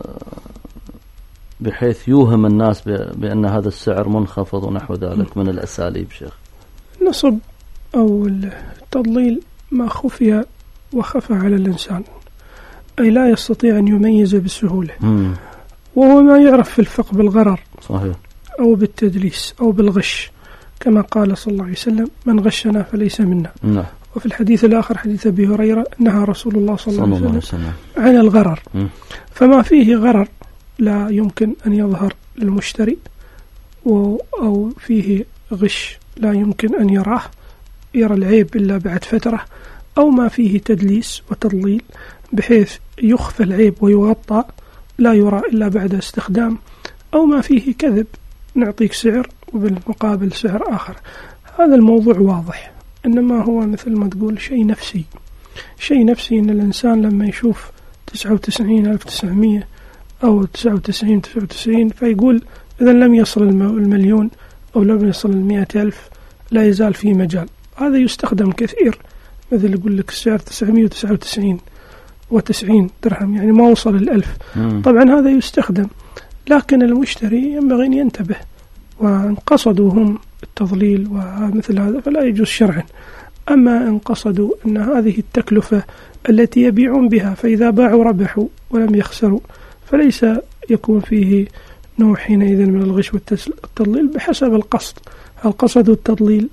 بحيث يوهم الناس بأن هذا السعر منخفض ونحو ذلك من الأساليب؟ شيخ، النصب أو التضليل ما خفي وخفى على الإنسان، أي لا يستطيع أن يميز بسهولة، وهو ما يعرف في الفقه بالغرر، صحيح، أو بالتدليس أو بالغش، كما قال صلى الله عليه وسلم: من غشنا فليس منا. وفي الحديث الآخر حديث أبي هريرة نهى رسول الله صلى الله عليه وسلم عن الغرر. فما فيه غرر لا يمكن أن يظهر للمشتري، أو فيه غش لا يمكن أن يرى العيب إلا بعد فترة، أو ما فيه تدليس وتضليل بحيث يخفى العيب ويغطى لا يرى إلا بعد استخدام، أو ما فيه كذب، نعطيك سعر وبالمقابل سعر آخر. هذا الموضوع واضح، إنما هو مثل ما تقول شيء نفسي إن الإنسان لما يشوف 99,900 أو 99 فيقول إذا لم يصل المليون أو لم يصل 100,000 لا يزال في مجال. هذا يستخدم كثير، مثل يقول لك السعر 999 درهم، يعني ما وصل 1000. طبعا هذا يستخدم، لكن المشتري ينبغي أن ينتبه، وإن قصدوا هم التضليل ومثل هذا فلا يجوز شرعا. أما إن قصدوا أن هذه التكلفة التي يبيعون بها، فإذا باعوا ربحوا ولم يخسروا، فليس يكون فيه نوع حينئذ من الغش والتضليل بحسب القصد. هل قصدوا التضليل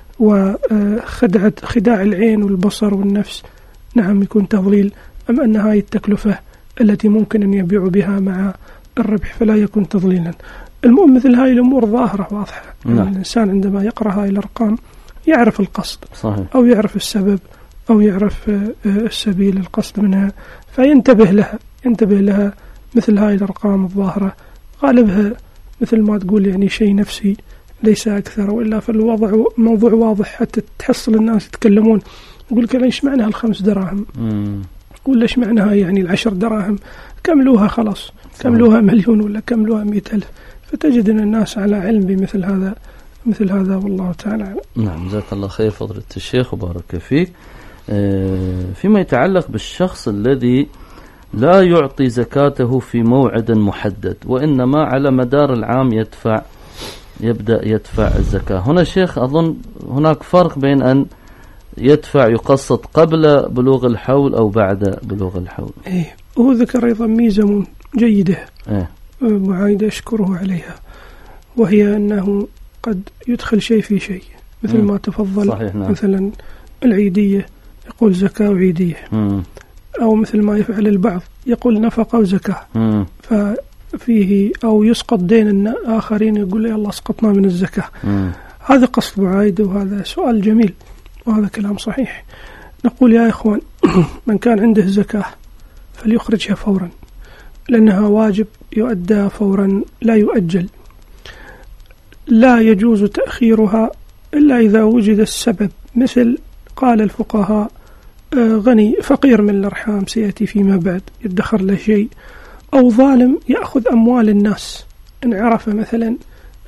وخداع العين والبصر والنفس؟ نعم يكون تضليل. أم أن هذه التكلفة التي ممكن أن يبيعوا بها مع الربح فلا يكون تضليلا. المهم مثل هاي الأمور ظاهرة واضحة. الإنسان عندما يقرأ هاي الأرقام يعرف القصد، صحيح، أو يعرف السبب، أو يعرف السبيل القصد منها، فينتبه لها. مثل هاي الأرقام الظاهرة غالبها مثل ما تقول يعني شيء نفسي ليس أكثر، وإلا فالوضع موضوع واضح، حتى تحصل الناس يتكلمون يقول لك إيش معناها 5 دراهم، ولا إيش معناها يعني 10 دراهم، كملوها خلاص، كملوها مليون ولا كملوها 100,000. فتجد أن الناس على علم بمثل هذا والله تعالى. نعم، جزاك الله خير فضيلة الشيخ وبارك فيك. فيما يتعلق بالشخص الذي لا يعطي زكاته في موعد محدد، وإنما على مدار العام يبدأ يدفع الزكاة، هنا شيخ أظن هناك فرق بين أن يدفع يقسط قبل بلوغ الحول أو بعد بلوغ الحول. هو ذكر أيضا ميزة جيدة معايدة أشكره عليها، وهي أنه قد يدخل شيء في شيء، مثل ما تفضل. صحيح، نعم. مثلا العيدية يقول زكاة وعيدية، أو مثل ما يفعل البعض يقول نفقة وزكاة، ففيه أو يسقط دين الآخرين يقول يلا اسقطنا من الزكاة. هذا قصد معايدة، وهذا سؤال جميل، وهذا كلام صحيح. نقول يا إخوان من كان عنده زكاة فليخرجها فورا، لأنها واجب يؤدى فورا لا يؤجل، لا يجوز تأخيرها إلا إذا وجد السبب، مثل قال الفقهاء غني فقير من الأرحام سيأتي فيما بعد يدخر له شيء، أو ظالم يأخذ أموال الناس، إن عرف مثلا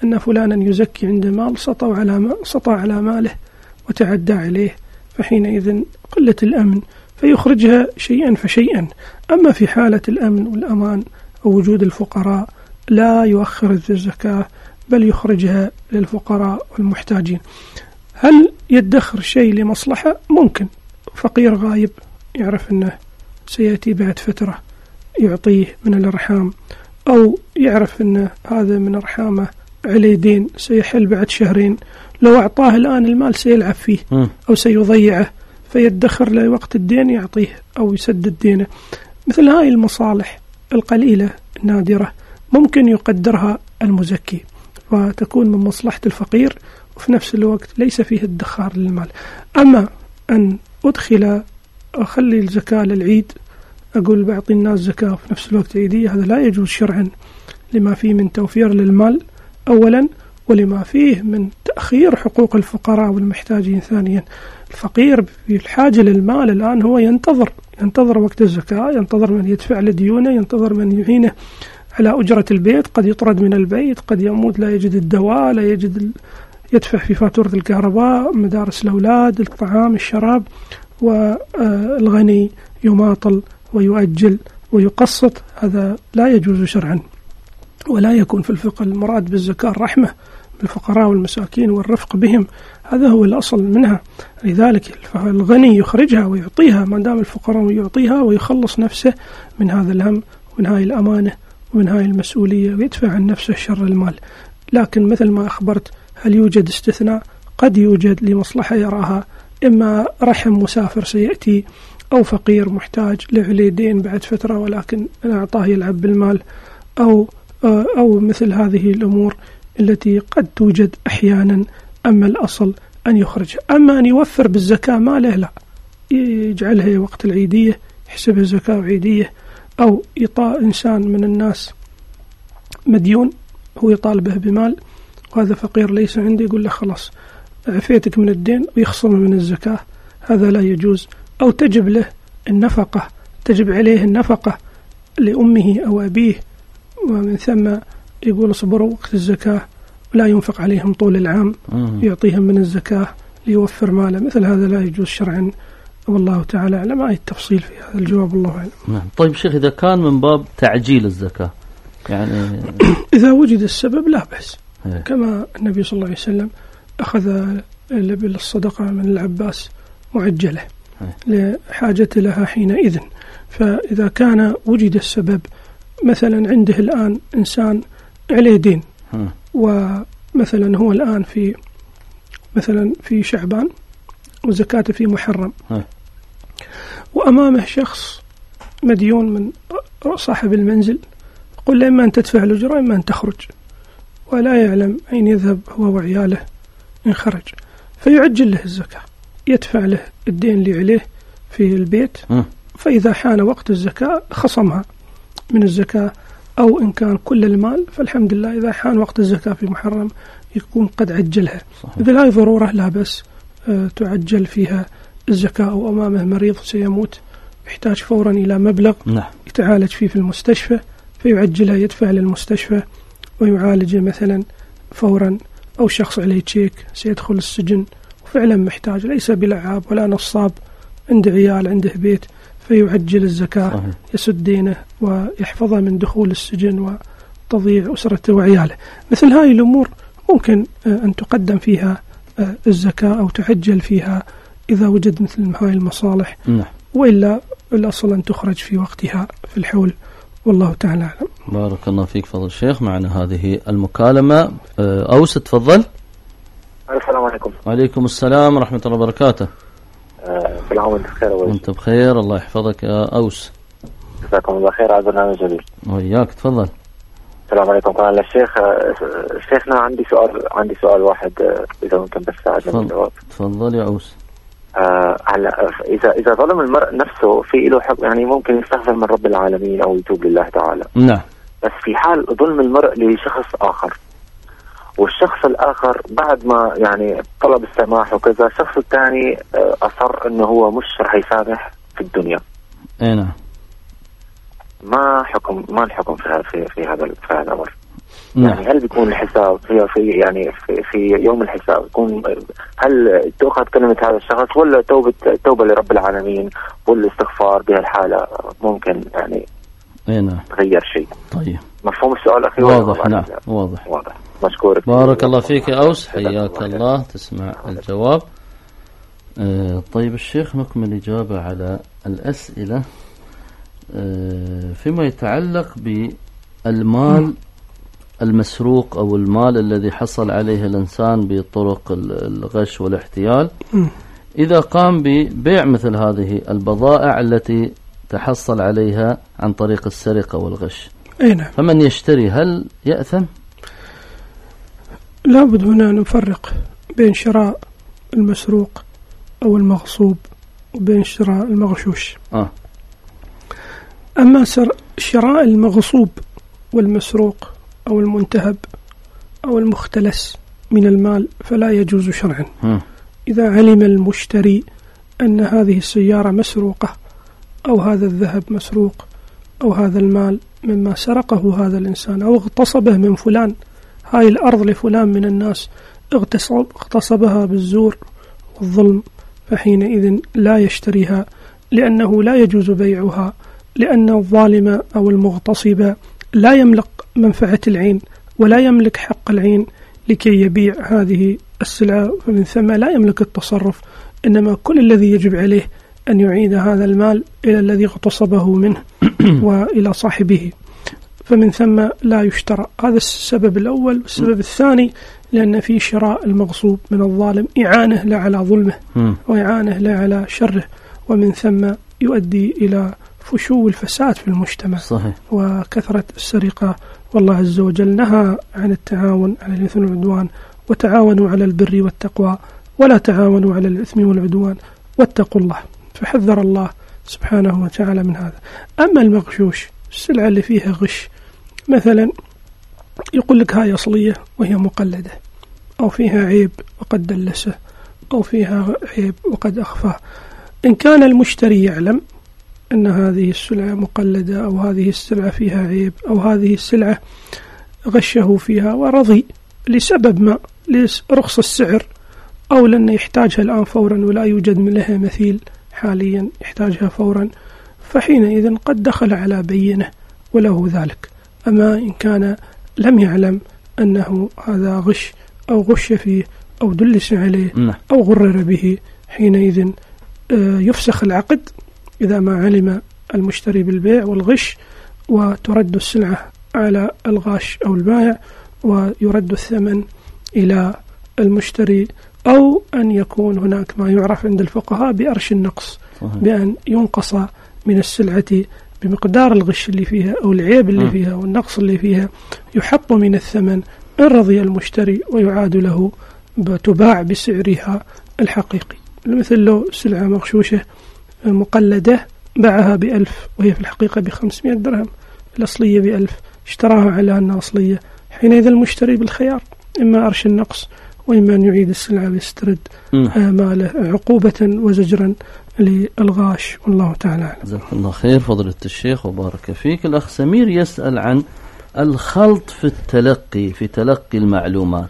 أن فلانا يزكي عند مال سطع على ماله وتعدى عليه، فحينئذ قلة الأمن فيخرجها شيئا فشيئا. أما في حالة الأمن والأمان ووجود الفقراء لا يؤخر الزكاة بل يخرجها للفقراء والمحتاجين. هل يدخر شيء لمصلحة؟ ممكن فقير غايب يعرف أنه سيأتي بعد فترة يعطيه من الأرحام، أو يعرف أن هذا من أرحامه عليه دين سيحل بعد شهرين، لو أعطاه الآن المال سيلعب فيه أو سيضيعه، فيدخر لوقت الدين يعطيه أو يسدد دينه. مثل هاي المصالح القليلة النادرة ممكن يقدرها المزكي وتكون من مصلحة الفقير، وفي نفس الوقت ليس فيه الدخار للمال. أما أن أخلي الزكاة للعيد، أقول بعطي الناس زكاة في نفس الوقت عيدية، هذا لا يجوز شرعا، لما فيه من توفير للمال أولا، ولما فيه من تأخير حقوق الفقراء والمحتاجين ثانيا. الفقير في الحاجة للمال الآن هو ينتظر وقت الزكاة، ينتظر من يدفع لديونه، ينتظر من يعينه على أجرة البيت، قد يطرد من البيت، قد يموت لا يجد الدواء، لا يجد يدفع في فاتورة الكهرباء، مدارس الأولاد، الطعام، الشراب. والغني يماطل ويؤجل ويقسط، هذا لا يجوز شرعا، ولا يكون في الفقه المراد بالزكاة الرحمة بالفقراء والمساكين والرفق بهم، هذا هو الأصل منها. لذلك الغني يخرجها ويعطيها ما دام الفقراء يعطيها، ويخلص نفسه من هذا الهم ومن هاي الأمانة ومن هاي المسؤولية، ويدفع عن نفسه شر المال. لكن مثل ما أخبرت، هل يوجد استثناء؟ قد يوجد لمصلحة يراها، إما رحم مسافر سيأتي، أو فقير محتاج لعليه دين بعد فترة ولكن أعطاه يلعب بالمال، أو مثل هذه الأمور التي قد توجد أحيانا. أما الأصل أن يخرج. أما أن يوفر بالزكاة ماله لا، يجعلها وقت العيدية يحسبها زكاة عيدية، أو يطاع إنسان من الناس مديون هو يطالبه بمال وهذا فقير ليس عنده، يقول له خلاص عفيتك من الدين ويخصم من الزكاة، هذا لا يجوز. أو تجب له النفقة، تجب عليه النفقة لأمه أو أبيه، ومن ثم يقول اصبروا وقت الزكاة ولا ينفق عليهم طول العام، يعطيهم من الزكاة ليوفر ماله، مثل هذا لا يجوز شرعا. والله تعالى أعلم. أي التفصيل في هذا الجواب الله أعلم. نعم. طيب شيخ، إذا كان من باب تعجيل الزكاة يعني إذا وجد السبب لا بأس، كما النبي صلى الله عليه وسلم أخذ بالصدقة من العباس معجلة لحاجة لها حينئذ. فإذا كان وجد السبب، مثلا عنده الآن إنسان عليه دين، ومثلا هو الآن في شعبان وزكاته في محرم، وأمامه شخص مديون من صاحب المنزل، يقول له إما أن تدفع الأجرة إما أن تخرج، ولا يعلم أين يذهب هو وعياله إن خرج، فيعجل له الزكاة، يدفع له الدين اللي عليه في البيت، فإذا حان وقت الزكاة خصمها من الزكاة، أو إن كان كل المال فالحمد لله إذا حان وقت الزكاة في محرم يكون قد عجلها. مثل هاي ضرورة لا بأس تعجل فيها الزكاة. أو أمامه مريض سيموت يحتاج فورا إلى مبلغ يتعالج فيه في المستشفى، فيعجلها، يدفع للمستشفى ويعالجه مثلا فورا. أو شخص عليه تشيك سيدخل السجن وفعلا محتاج، ليس بلعاب ولا نصاب، عنده عيال عنده بيت، فيعجل الزكاة، يسد دينه ويحفظه من دخول السجن وتضييع أسرته وعياله. مثل هاي الأمور ممكن أن تقدم فيها الزكاة أو تعجل فيها إذا وجد مثل هاي المصالح، وإلا الأصل أن تخرج في وقتها في الحول. والله تعالى أعلم. بارك الله فيك فضل الشيخ. معنا هذه المكالمة. أوس تفضل. السلام عليكم. وعليكم السلام ورحمة الله وبركاته. كل عام وانت بخير. وانت بخير، الله يحفظك يا أوس. جزاكم الله خير على برنامج جديد. وإياك تفضل. السلام عليكم. قال الشيخ شيخنا عندي سؤال واحد إذا ممكن بس ساعدنا بالجواب. تفضل يا أوس. هلا إذا ظلم المرء نفسه في له حق، يعني ممكن يستغفر من رب العالمين أو يتوب لله تعالى. نعم. بس في حال ظلم المرء لشخص آخر، والشخص الآخر بعد ما يعني طلب السماح وكذا، الشخص الثاني أصر إنه هو مش رح يسامح في الدنيا. نعم. ما الحكم في هذا الأمر؟ يعني هل بيكون الحساب في يوم الحساب يكون هل تؤخذ كلمة هذا الشخص ولا توبة لرب العالمين والاستغفار بهالحالة ممكن يعني تغير شيء؟ طيب مفهوم السؤال أخي؟ واضح. نعم واضح. مشكورك. بارك الله فيك يا أوس، حياك الله. تسمع الجواب. طيب الشيخ، نكمل الإجابة على الأسئلة فيما يتعلق بالمال المسروق أو المال الذي حصل عليه الإنسان بطرق الغش والاحتيال. إذا قام ببيع مثل هذه البضائع التي تحصل عليها عن طريق السرقة والغش، فمن يشتري هل يأثم؟ لا بد هنا نفرق بين شراء المسروق أو المغصوب وبين شراء المغشوش. أما شراء المغصوب والمسروق أو المنتهب أو المختلس من المال فلا يجوز شرعا. إذا علم المشتري أن هذه السيارة مسروقة أو هذا الذهب مسروق أو هذا المال مما سرقه هذا الإنسان أو اغتصبه من فلان، هاي الأرض لفلان من الناس اغتصبها بالزور والظلم، فحينئذ لا يشتريها، لأنه لا يجوز بيعها، لأن الظالم أو المغتصب لا يملك منفعة العين ولا يملك حق العين لكي يبيع هذه السلعة، فمن ثم لا يملك التصرف، إنما كل الذي يجب عليه أن يعيد هذا المال إلى الذي اغتصبه منه وإلى صاحبه، فمن ثم لا يشترى. هذا السبب الأول. والسبب الثاني لأن في شراء المغصوب من الظالم إعانة لا على ظلمه وإعانة لا على شره، ومن ثم يؤدي إلى فشو الفساد في المجتمع. صحيح. وكثرة السرقة. والله عز وجل نهى عن التعاون على الإثم والعدوان، وتعاونوا على البر والتقوى ولا تعاونوا على الإثم والعدوان واتقوا الله، فحذر الله سبحانه وتعالى من هذا. أما المغشوش، السلعة اللي فيها غش، مثلا يقول لك هاي أصلية وهي مقلدة، أو فيها عيب وقد دلسه، أو فيها عيب وقد أخفاه، إن كان المشتري يعلم أن هذه السلعة مقلدة أو هذه السلعة فيها عيب أو هذه السلعة غشه فيها ورضي لسبب ما، لرخص السعر أو لأنه يحتاجها الآن فورا ولا يوجد من لها مثيل حاليا يحتاجها فورا، فحينئذ قد دخل على بينه وله ذلك. أما إن كان لم يعلم أنه هذا غش أو غش فيه أو دلس عليه أو غرر به، حينئذ يفسخ العقد إذا ما علم المشتري بالبيع والغش، وترد السلعة على الغاش أو البائع، ويرد الثمن إلى المشتري، أو أن يكون هناك ما يعرف عند الفقهاء بأرش النقص، بأن ينقص من السلعة بمقدار الغش اللي فيها أو العيب اللي فيها والنقص اللي فيها، يحط من الثمن إن رضي المشتري ويعاد له تباع بسعرها الحقيقي. مثل لو سلعة مغشوشة مقلدة باعها ب1000 وهي في الحقيقة ب500 درهم، الأصلية ب1000، اشتراها على أنها أصلية، حينئذ المشتري بالخيار، إما أرش النقص وإما أن يعيد السلعة ويسترد ماله، عقوبة وزجرا للغاش. والله تعالى أعلم. جزاك الله خير فضيلة الشيخ وبارك فيك. الأخ سمير يسأل عن الخلط في تلقي المعلومات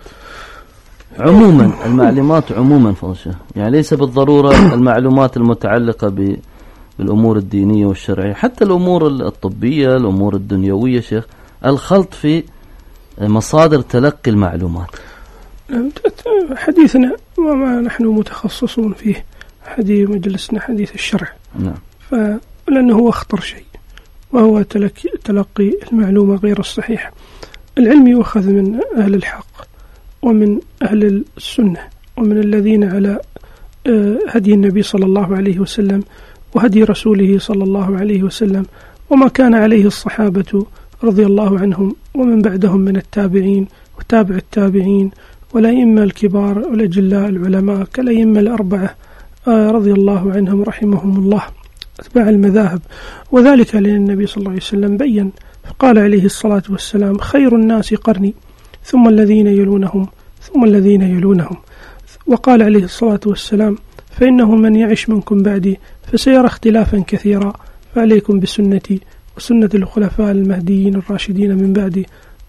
عموما، المعلومات عموما فضيلة، يعني ليس بالضرورة المعلومات المتعلقة بالأمور الدينية والشرعية، حتى الأمور الطبية، الأمور الدنيوية شيخ، الخلط في مصادر تلقي المعلومات. حديثنا وما نحن متخصصون فيه، حديث مجلسنا حديث الشرع، لأنه هو أخطر شيء، وهو تلقي المعلومة غير الصحيحة. العلم يؤخذ من أهل الحق ومن أهل السنة ومن الذين على هدي النبي صلى الله عليه وسلم وهدي رسوله صلى الله عليه وسلم، وما كان عليه الصحابة رضي الله عنهم ومن بعدهم من التابعين وتابع التابعين والأئمة الكبار والأجلاء العلماء كالأئمة الأربعة رضي الله عنهم رحمهم الله، أتباع المذاهب. وذلك لأن النبي صلى الله عليه وسلم بيّن، فقال عليه الصلاة والسلام: خير الناس قرني ثم الذين يلونهم ثم الذين يلونهم. وقال عليه الصلاة والسلام: فإنه من يعش منكم بعدي فسيرى اختلافا كثيرا، فعليكم بسنتي وسنة الخلفاء المهديين الراشدين من بعدي،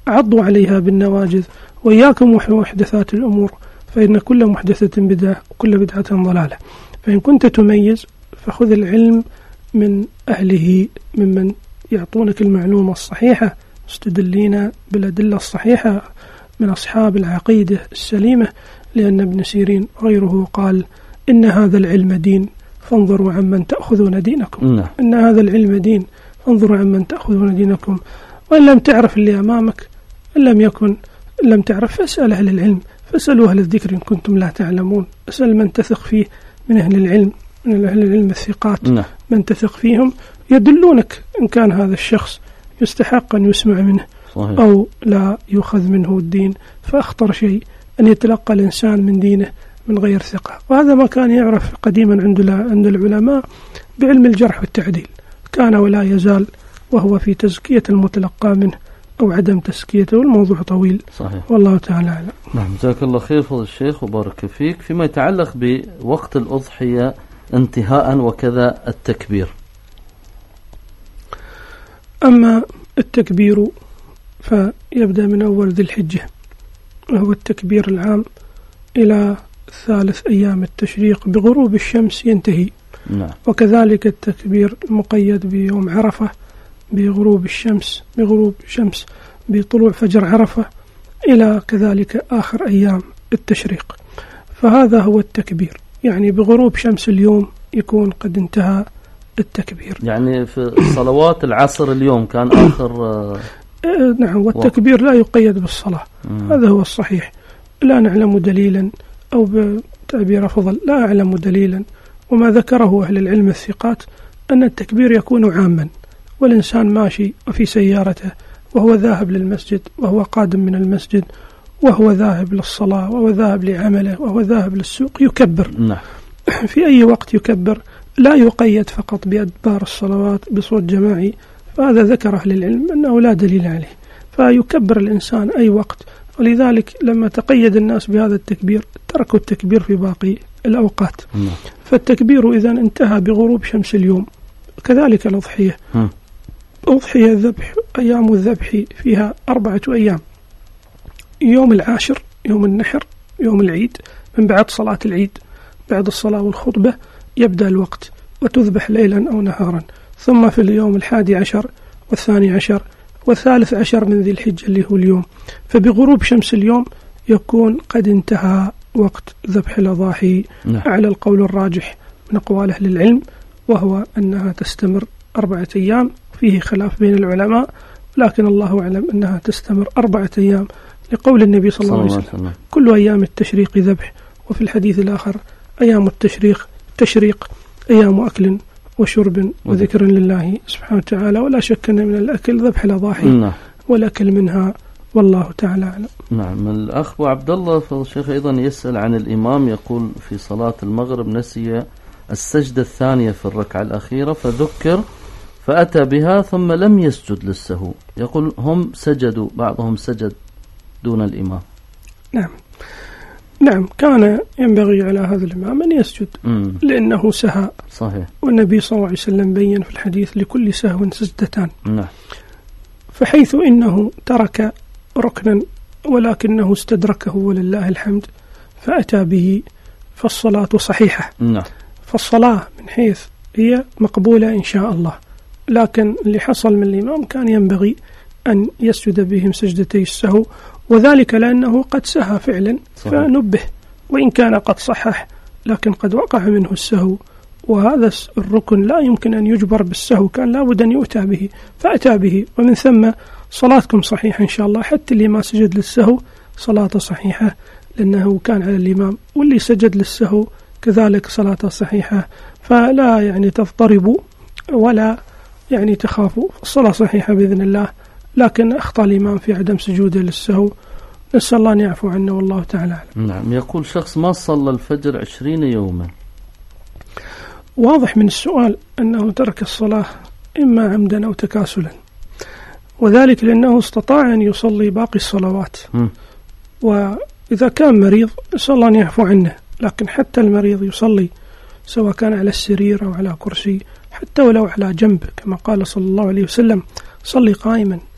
عضوا عليها بالنواجذ، وإياكم ومحدثات الأمور فإن كل محدثة بدعة وكل بدعة ضلالة. فإن كنت تميز فخذ العلم من أهله، ممن يعطونك المعلومة الصحيحة مستدلين بالأدلة الصحيحة من أصحاب العقيدة السليمة، لأن ابن سيرين غيره قال إن هذا العلم دين فانظروا عمن تأخذون دينكم. إن هذا العلم دين فانظروا عمن تأخذون دينكم. وإن لم تعرف اللي أمامك، إن لم تعرف فاسأل أهل العلم، فاسألوا أهل الذكر إن كنتم لا تعلمون. اسأل من تثق فيه من أهل العلم، من أهل العلم الثقات، من تثق فيهم يدلونك إن كان هذا الشخص يستحق أن يسمع منه صحيح. أو لا يؤخذ منه الدين. فأخطر شيء أن يتلقى الإنسان من دينه من غير ثقة. وهذا ما كان يعرف قديما عند العلماء بعلم الجرح والتعديل، كان ولا يزال وهو في تزكية المتلقى منه أو عدم تزكيته، والموضوع طويل صحيح. والله تعالى أعلم. نعم، جزاك الله خير فضل الشيخ وبارك فيك. فيما يتعلق بوقت الأضحية انتهاء وكذا التكبير، أما التكبير فيبدأ من أول ذي الحجة، وهو التكبير العام إلى 3 أيام التشريق بغروب الشمس ينتهي. نعم. وكذلك التكبير المقيد بيوم عرفة بغروب الشمس بطلوع فجر عرفة إلى كذلك آخر أيام التشريق. فهذا هو التكبير، يعني بغروب شمس اليوم يكون قد انتهى التكبير. يعني في صلوات العصر اليوم كان آخر نعم. والتكبير لا يقيد بالصلاة، هذا هو الصحيح. لا نعلم دليلا، أو بتعبير أفضل لا أعلم دليلا، وما ذكره أهل العلم الثقات أن التكبير يكون عاما، والإنسان ماشي وفي سيارته وهو ذاهب للمسجد وهو قادم من المسجد وهو ذاهب للصلاة وهو ذاهب لعمله وهو ذاهب للسوق يكبر. نعم. في أي وقت يكبر، لا يقيد فقط بأدبار الصلوات بصوت جماعي. فهذا ذكر أهل العلم أنه لا دليل عليه، فيكبر الإنسان أي وقت. ولذلك لما تقيد الناس بهذا التكبير تركوا التكبير في باقي الأوقات. فالتكبير إذا انتهى بغروب شمس اليوم. كذلك الأضحية، أضحية الذبح، أيام الذبح فيها 4 أيام: يوم العاشر، يوم النحر، يوم العيد. من بعد صلاة العيد، بعد الصلاة والخطبة يبدأ الوقت، وتذبح ليلا أو نهارا. ثم في اليوم 11 و12 و13 من ذي الحجة اللي هو اليوم. فبغروب شمس اليوم يكون قد انتهى وقت ذبح الأضاحي على القول الراجح من أقوال أهل العلم، وهو أنها تستمر 4 أيام. فيه خلاف بين العلماء، لكن الله أعلم أنها تستمر 4 أيام لقول النبي صلى الله عليه وسلم: كل أيام التشريق ذبح. وفي الحديث الآخر: أيام التشريق أيام أكل وشرب وذكر لله سبحانه وتعالى. ولا شك أن من الأكل ذبح الأضاحي والأكل منها، والله تعالى أعلم. نعم. الأخ أبو عبد الله فضل الشيخ أيضا يسأل عن الإمام، يقول: في صلاة المغرب نسي السجدة الثانية في الركعة الأخيرة فذكر فأتى بها ثم لم يسجد للسهو. يقول هم سجدوا، بعضهم سجد دون الإمام. نعم، كان ينبغي على هذا الإمام أن يسجد لأنه سهى. صحيح. والنبي صلى الله عليه وسلم بين في الحديث: لكل سهو سجدتان. نعم. فحيث إنه ترك ركنا ولكنه استدركه ولله الحمد فأتى به فالصلاة صحيحة. نعم. فالصلاة من حيث هي مقبولة إن شاء الله، لكن اللي حصل من الإمام كان ينبغي أن يسجد بهم سجدتي السهو، وذلك لأنه قد سهى فعلا فنبه، وإن كان قد صحح لكن قد وقع منه السهو، وهذا الركن لا يمكن أن يجبر بالسهو، كان لابد أن يؤتى به فأتى به. ومن ثم صلاتكم صحيحة إن شاء الله، حتى اللي ما سجد للسهو صلاته صحيحة لأنه كان على الإمام، واللي سجد للسهو كذلك صلاته صحيحة. فلا يعني تضطربوا ولا يعني تخافوا، الصلاة صحيحة بإذن الله، لكن أخطأ الإمام في عدم سجوده للسهو، نسأل الله أن يعفو عنا والله تعالى أعلم. نعم. يقول شخص ما صلى الفجر 20 يوما. واضح من السؤال أنه ترك الصلاة إما عمدا أو تكاسلا، وذلك لأنه استطاع أن يصلي باقي الصلوات. وإذا كان مريض نسأل الله أن يعفو عنه، لكن حتى المريض يصلي سواء كان على السرير أو على كرسي، حتى ولو على جنب، كما قال صلى الله عليه وسلم: صلي قائما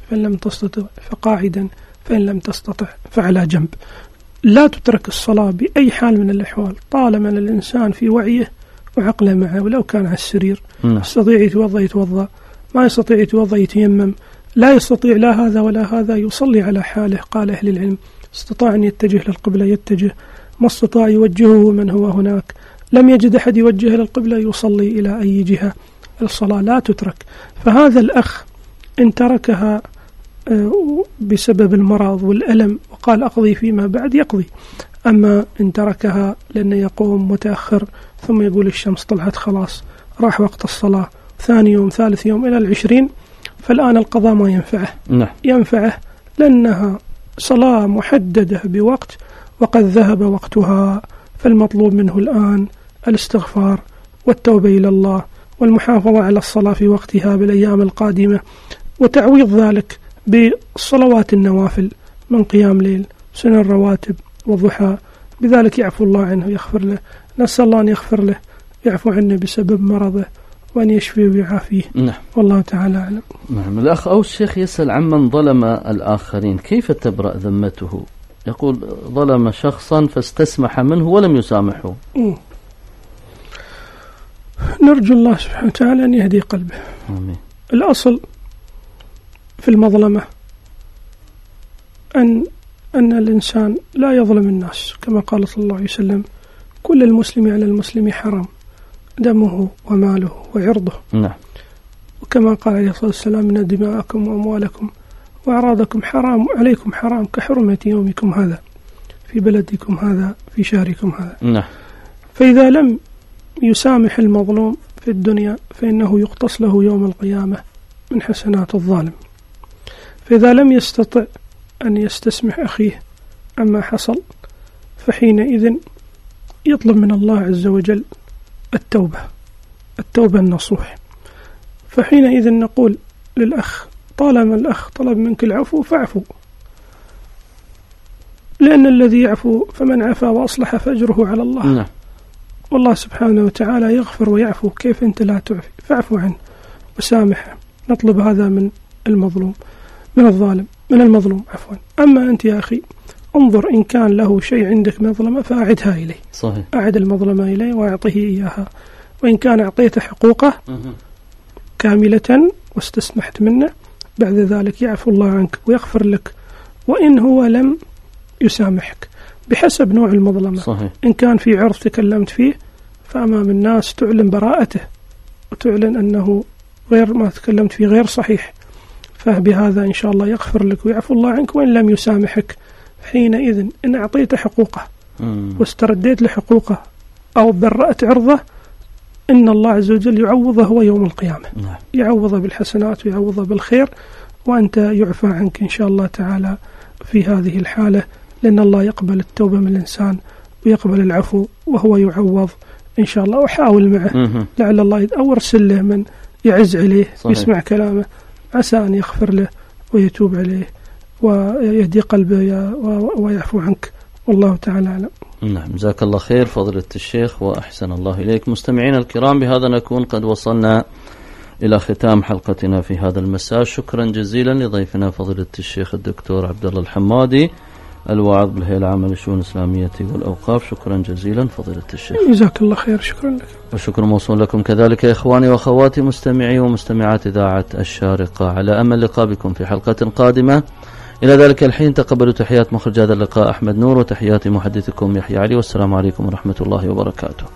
فإن لم تستطع فقاعدا، فإن لم تستطع فعلى جنب. لا تترك الصلاة بأي حال من الأحوال طالما الإنسان في وعيه وعقله معه، ولو كان على السرير. يستطيع يتوضأ، ما يستطيع يتوضأ يتيمم، لا يستطيع لا هذا ولا هذا يصلي على حاله. قال أهل العلم: استطاع أن يتجه للقبلة يتجه، ما استطاع يوجهه من هو هناك، لم يجد أحد يوجه للقبلة يصلي إلى أي جهة. الصلاة لا تترك. فهذا الأخ إن تركها بسبب المرض والألم وقال أقضي فيما بعد يقضي، أما إن تركها لأنه يقوم متأخر ثم يقول الشمس طلعت خلاص راح وقت الصلاة، ثاني يوم ثالث يوم إلى 20، فالآن القضاء ما ينفعه. ينفعه لأنها صلاة محددة بوقت وقد ذهب وقتها، فالمطلوب منه الآن الاستغفار والتوبة إلى الله والمحافظة على الصلاة في وقتها بالأيام القادمة، وتعويض ذلك بصلوات النوافل من قيام ليل، سنن الرواتب والضحى. بذلك يعفو الله عنه ويغفر له. نسأل الله أن يغفر له يعفو عنه بسبب مرضه وأن يشفيه ويعافيه. والله تعالى أعلم. نعم. الأخ أو الشيخ يسأل عمن ظلم الآخرين كيف تبرأ ذمته؟ يقول ظلم شخصا فاستسمح منه ولم يسامحه. نرجو الله سبحانه وتعالى أن يهدي قلبه. آمين. الأصل في المظلمة أن الإنسان لا يظلم الناس، كما قال صلى الله عليه وسلم: كل المسلم على المسلم حرام دمه وماله وعرضه. وكما قال عليه الصلاة والسلام: من دماءكم وأموالكم وأعراضكم حرام عليكم حرام كحرمة يومكم هذا في بلدكم هذا في شهركم هذا. فإذا لم يسامح المظلوم في الدنيا فإنه يقتص له يوم القيامة من حسنات الظالم. فإذا لم يستطع أن يستسمح أخيه عما حصل فحينئذ يطلب من الله عز وجل التوبة النصوح. فحينئذ نقول للأخ: طالما الأخ طلب منك العفو فاعفو، لأن الذي يعفو فمن عفا وأصلح فأجره على الله. والله سبحانه وتعالى يغفر ويعفو، كيف أنت لا تعفي؟ فاعفو عنه وسامحه. نطلب هذا من المظلوم، من الظالم، من المظلوم عفوا. أما أنت يا أخي انظر إن كان له شيء عندك مظلمة فأعدها إليه. صحيح. أعد المظلمة إليه وأعطيه إياها، وإن كان أعطيته حقوقه كاملة واستسمحت منه بعد ذلك يعفو الله عنك ويغفر لك. وإن هو لم يسامحك بحسب نوع المظلمة. صحيح. إن كان في عرض تكلمت فيه فأمام الناس تعلن براءته وتعلن أنه غير ما تكلمت فيه غير صحيح، فبهذا إن شاء الله يغفر لك ويعفو الله عنك. وإن لم يسامحك حينئذ إن أعطيت حقوقه واسترديت لحقوقه أو برأت عرضه إن الله عز وجل يعوضه هو يوم القيامة. يعوضه بالحسنات ويعوضه بالخير، وأنت يعفى عنك إن شاء الله تعالى في هذه الحالة، لأن الله يقبل التوبة من الإنسان ويقبل العفو وهو يعوض إن شاء الله. وحاول معه لعل الله أو أرسل له من يعز عليه ويسمع كلامه، عسى أن يغفر له ويتوب عليه ويهدي قلبه ويعفو عنك. والله تعالى أعلم. نعم. جزاك الله خير فضيلة الشيخ وأحسن الله إليك. مستمعين الكرام، بهذا نكون قد وصلنا إلى ختام حلقتنا في هذا المساء. شكرا جزيلا لضيفنا فضيلة الشيخ الدكتور عبد الله الحمادي، الواعظ بالهيئة العامة للشؤون الإسلامية والأوقاف. شكرا جزيلا فضيلة الشيخ. جزاك الله خير. شكرا لك. وشكر موصول لكم كذلك إخواني وأخواتي مستمعي ومستمعات إذاعة الشارقة، على أمل لقاء بكم في حلقة قادمة. إلى ذلك الحين تقبلوا تحيات مخرج هذا اللقاء أحمد نور، وتحيات محدثكم يحيى علي، والسلام عليكم ورحمة الله وبركاته.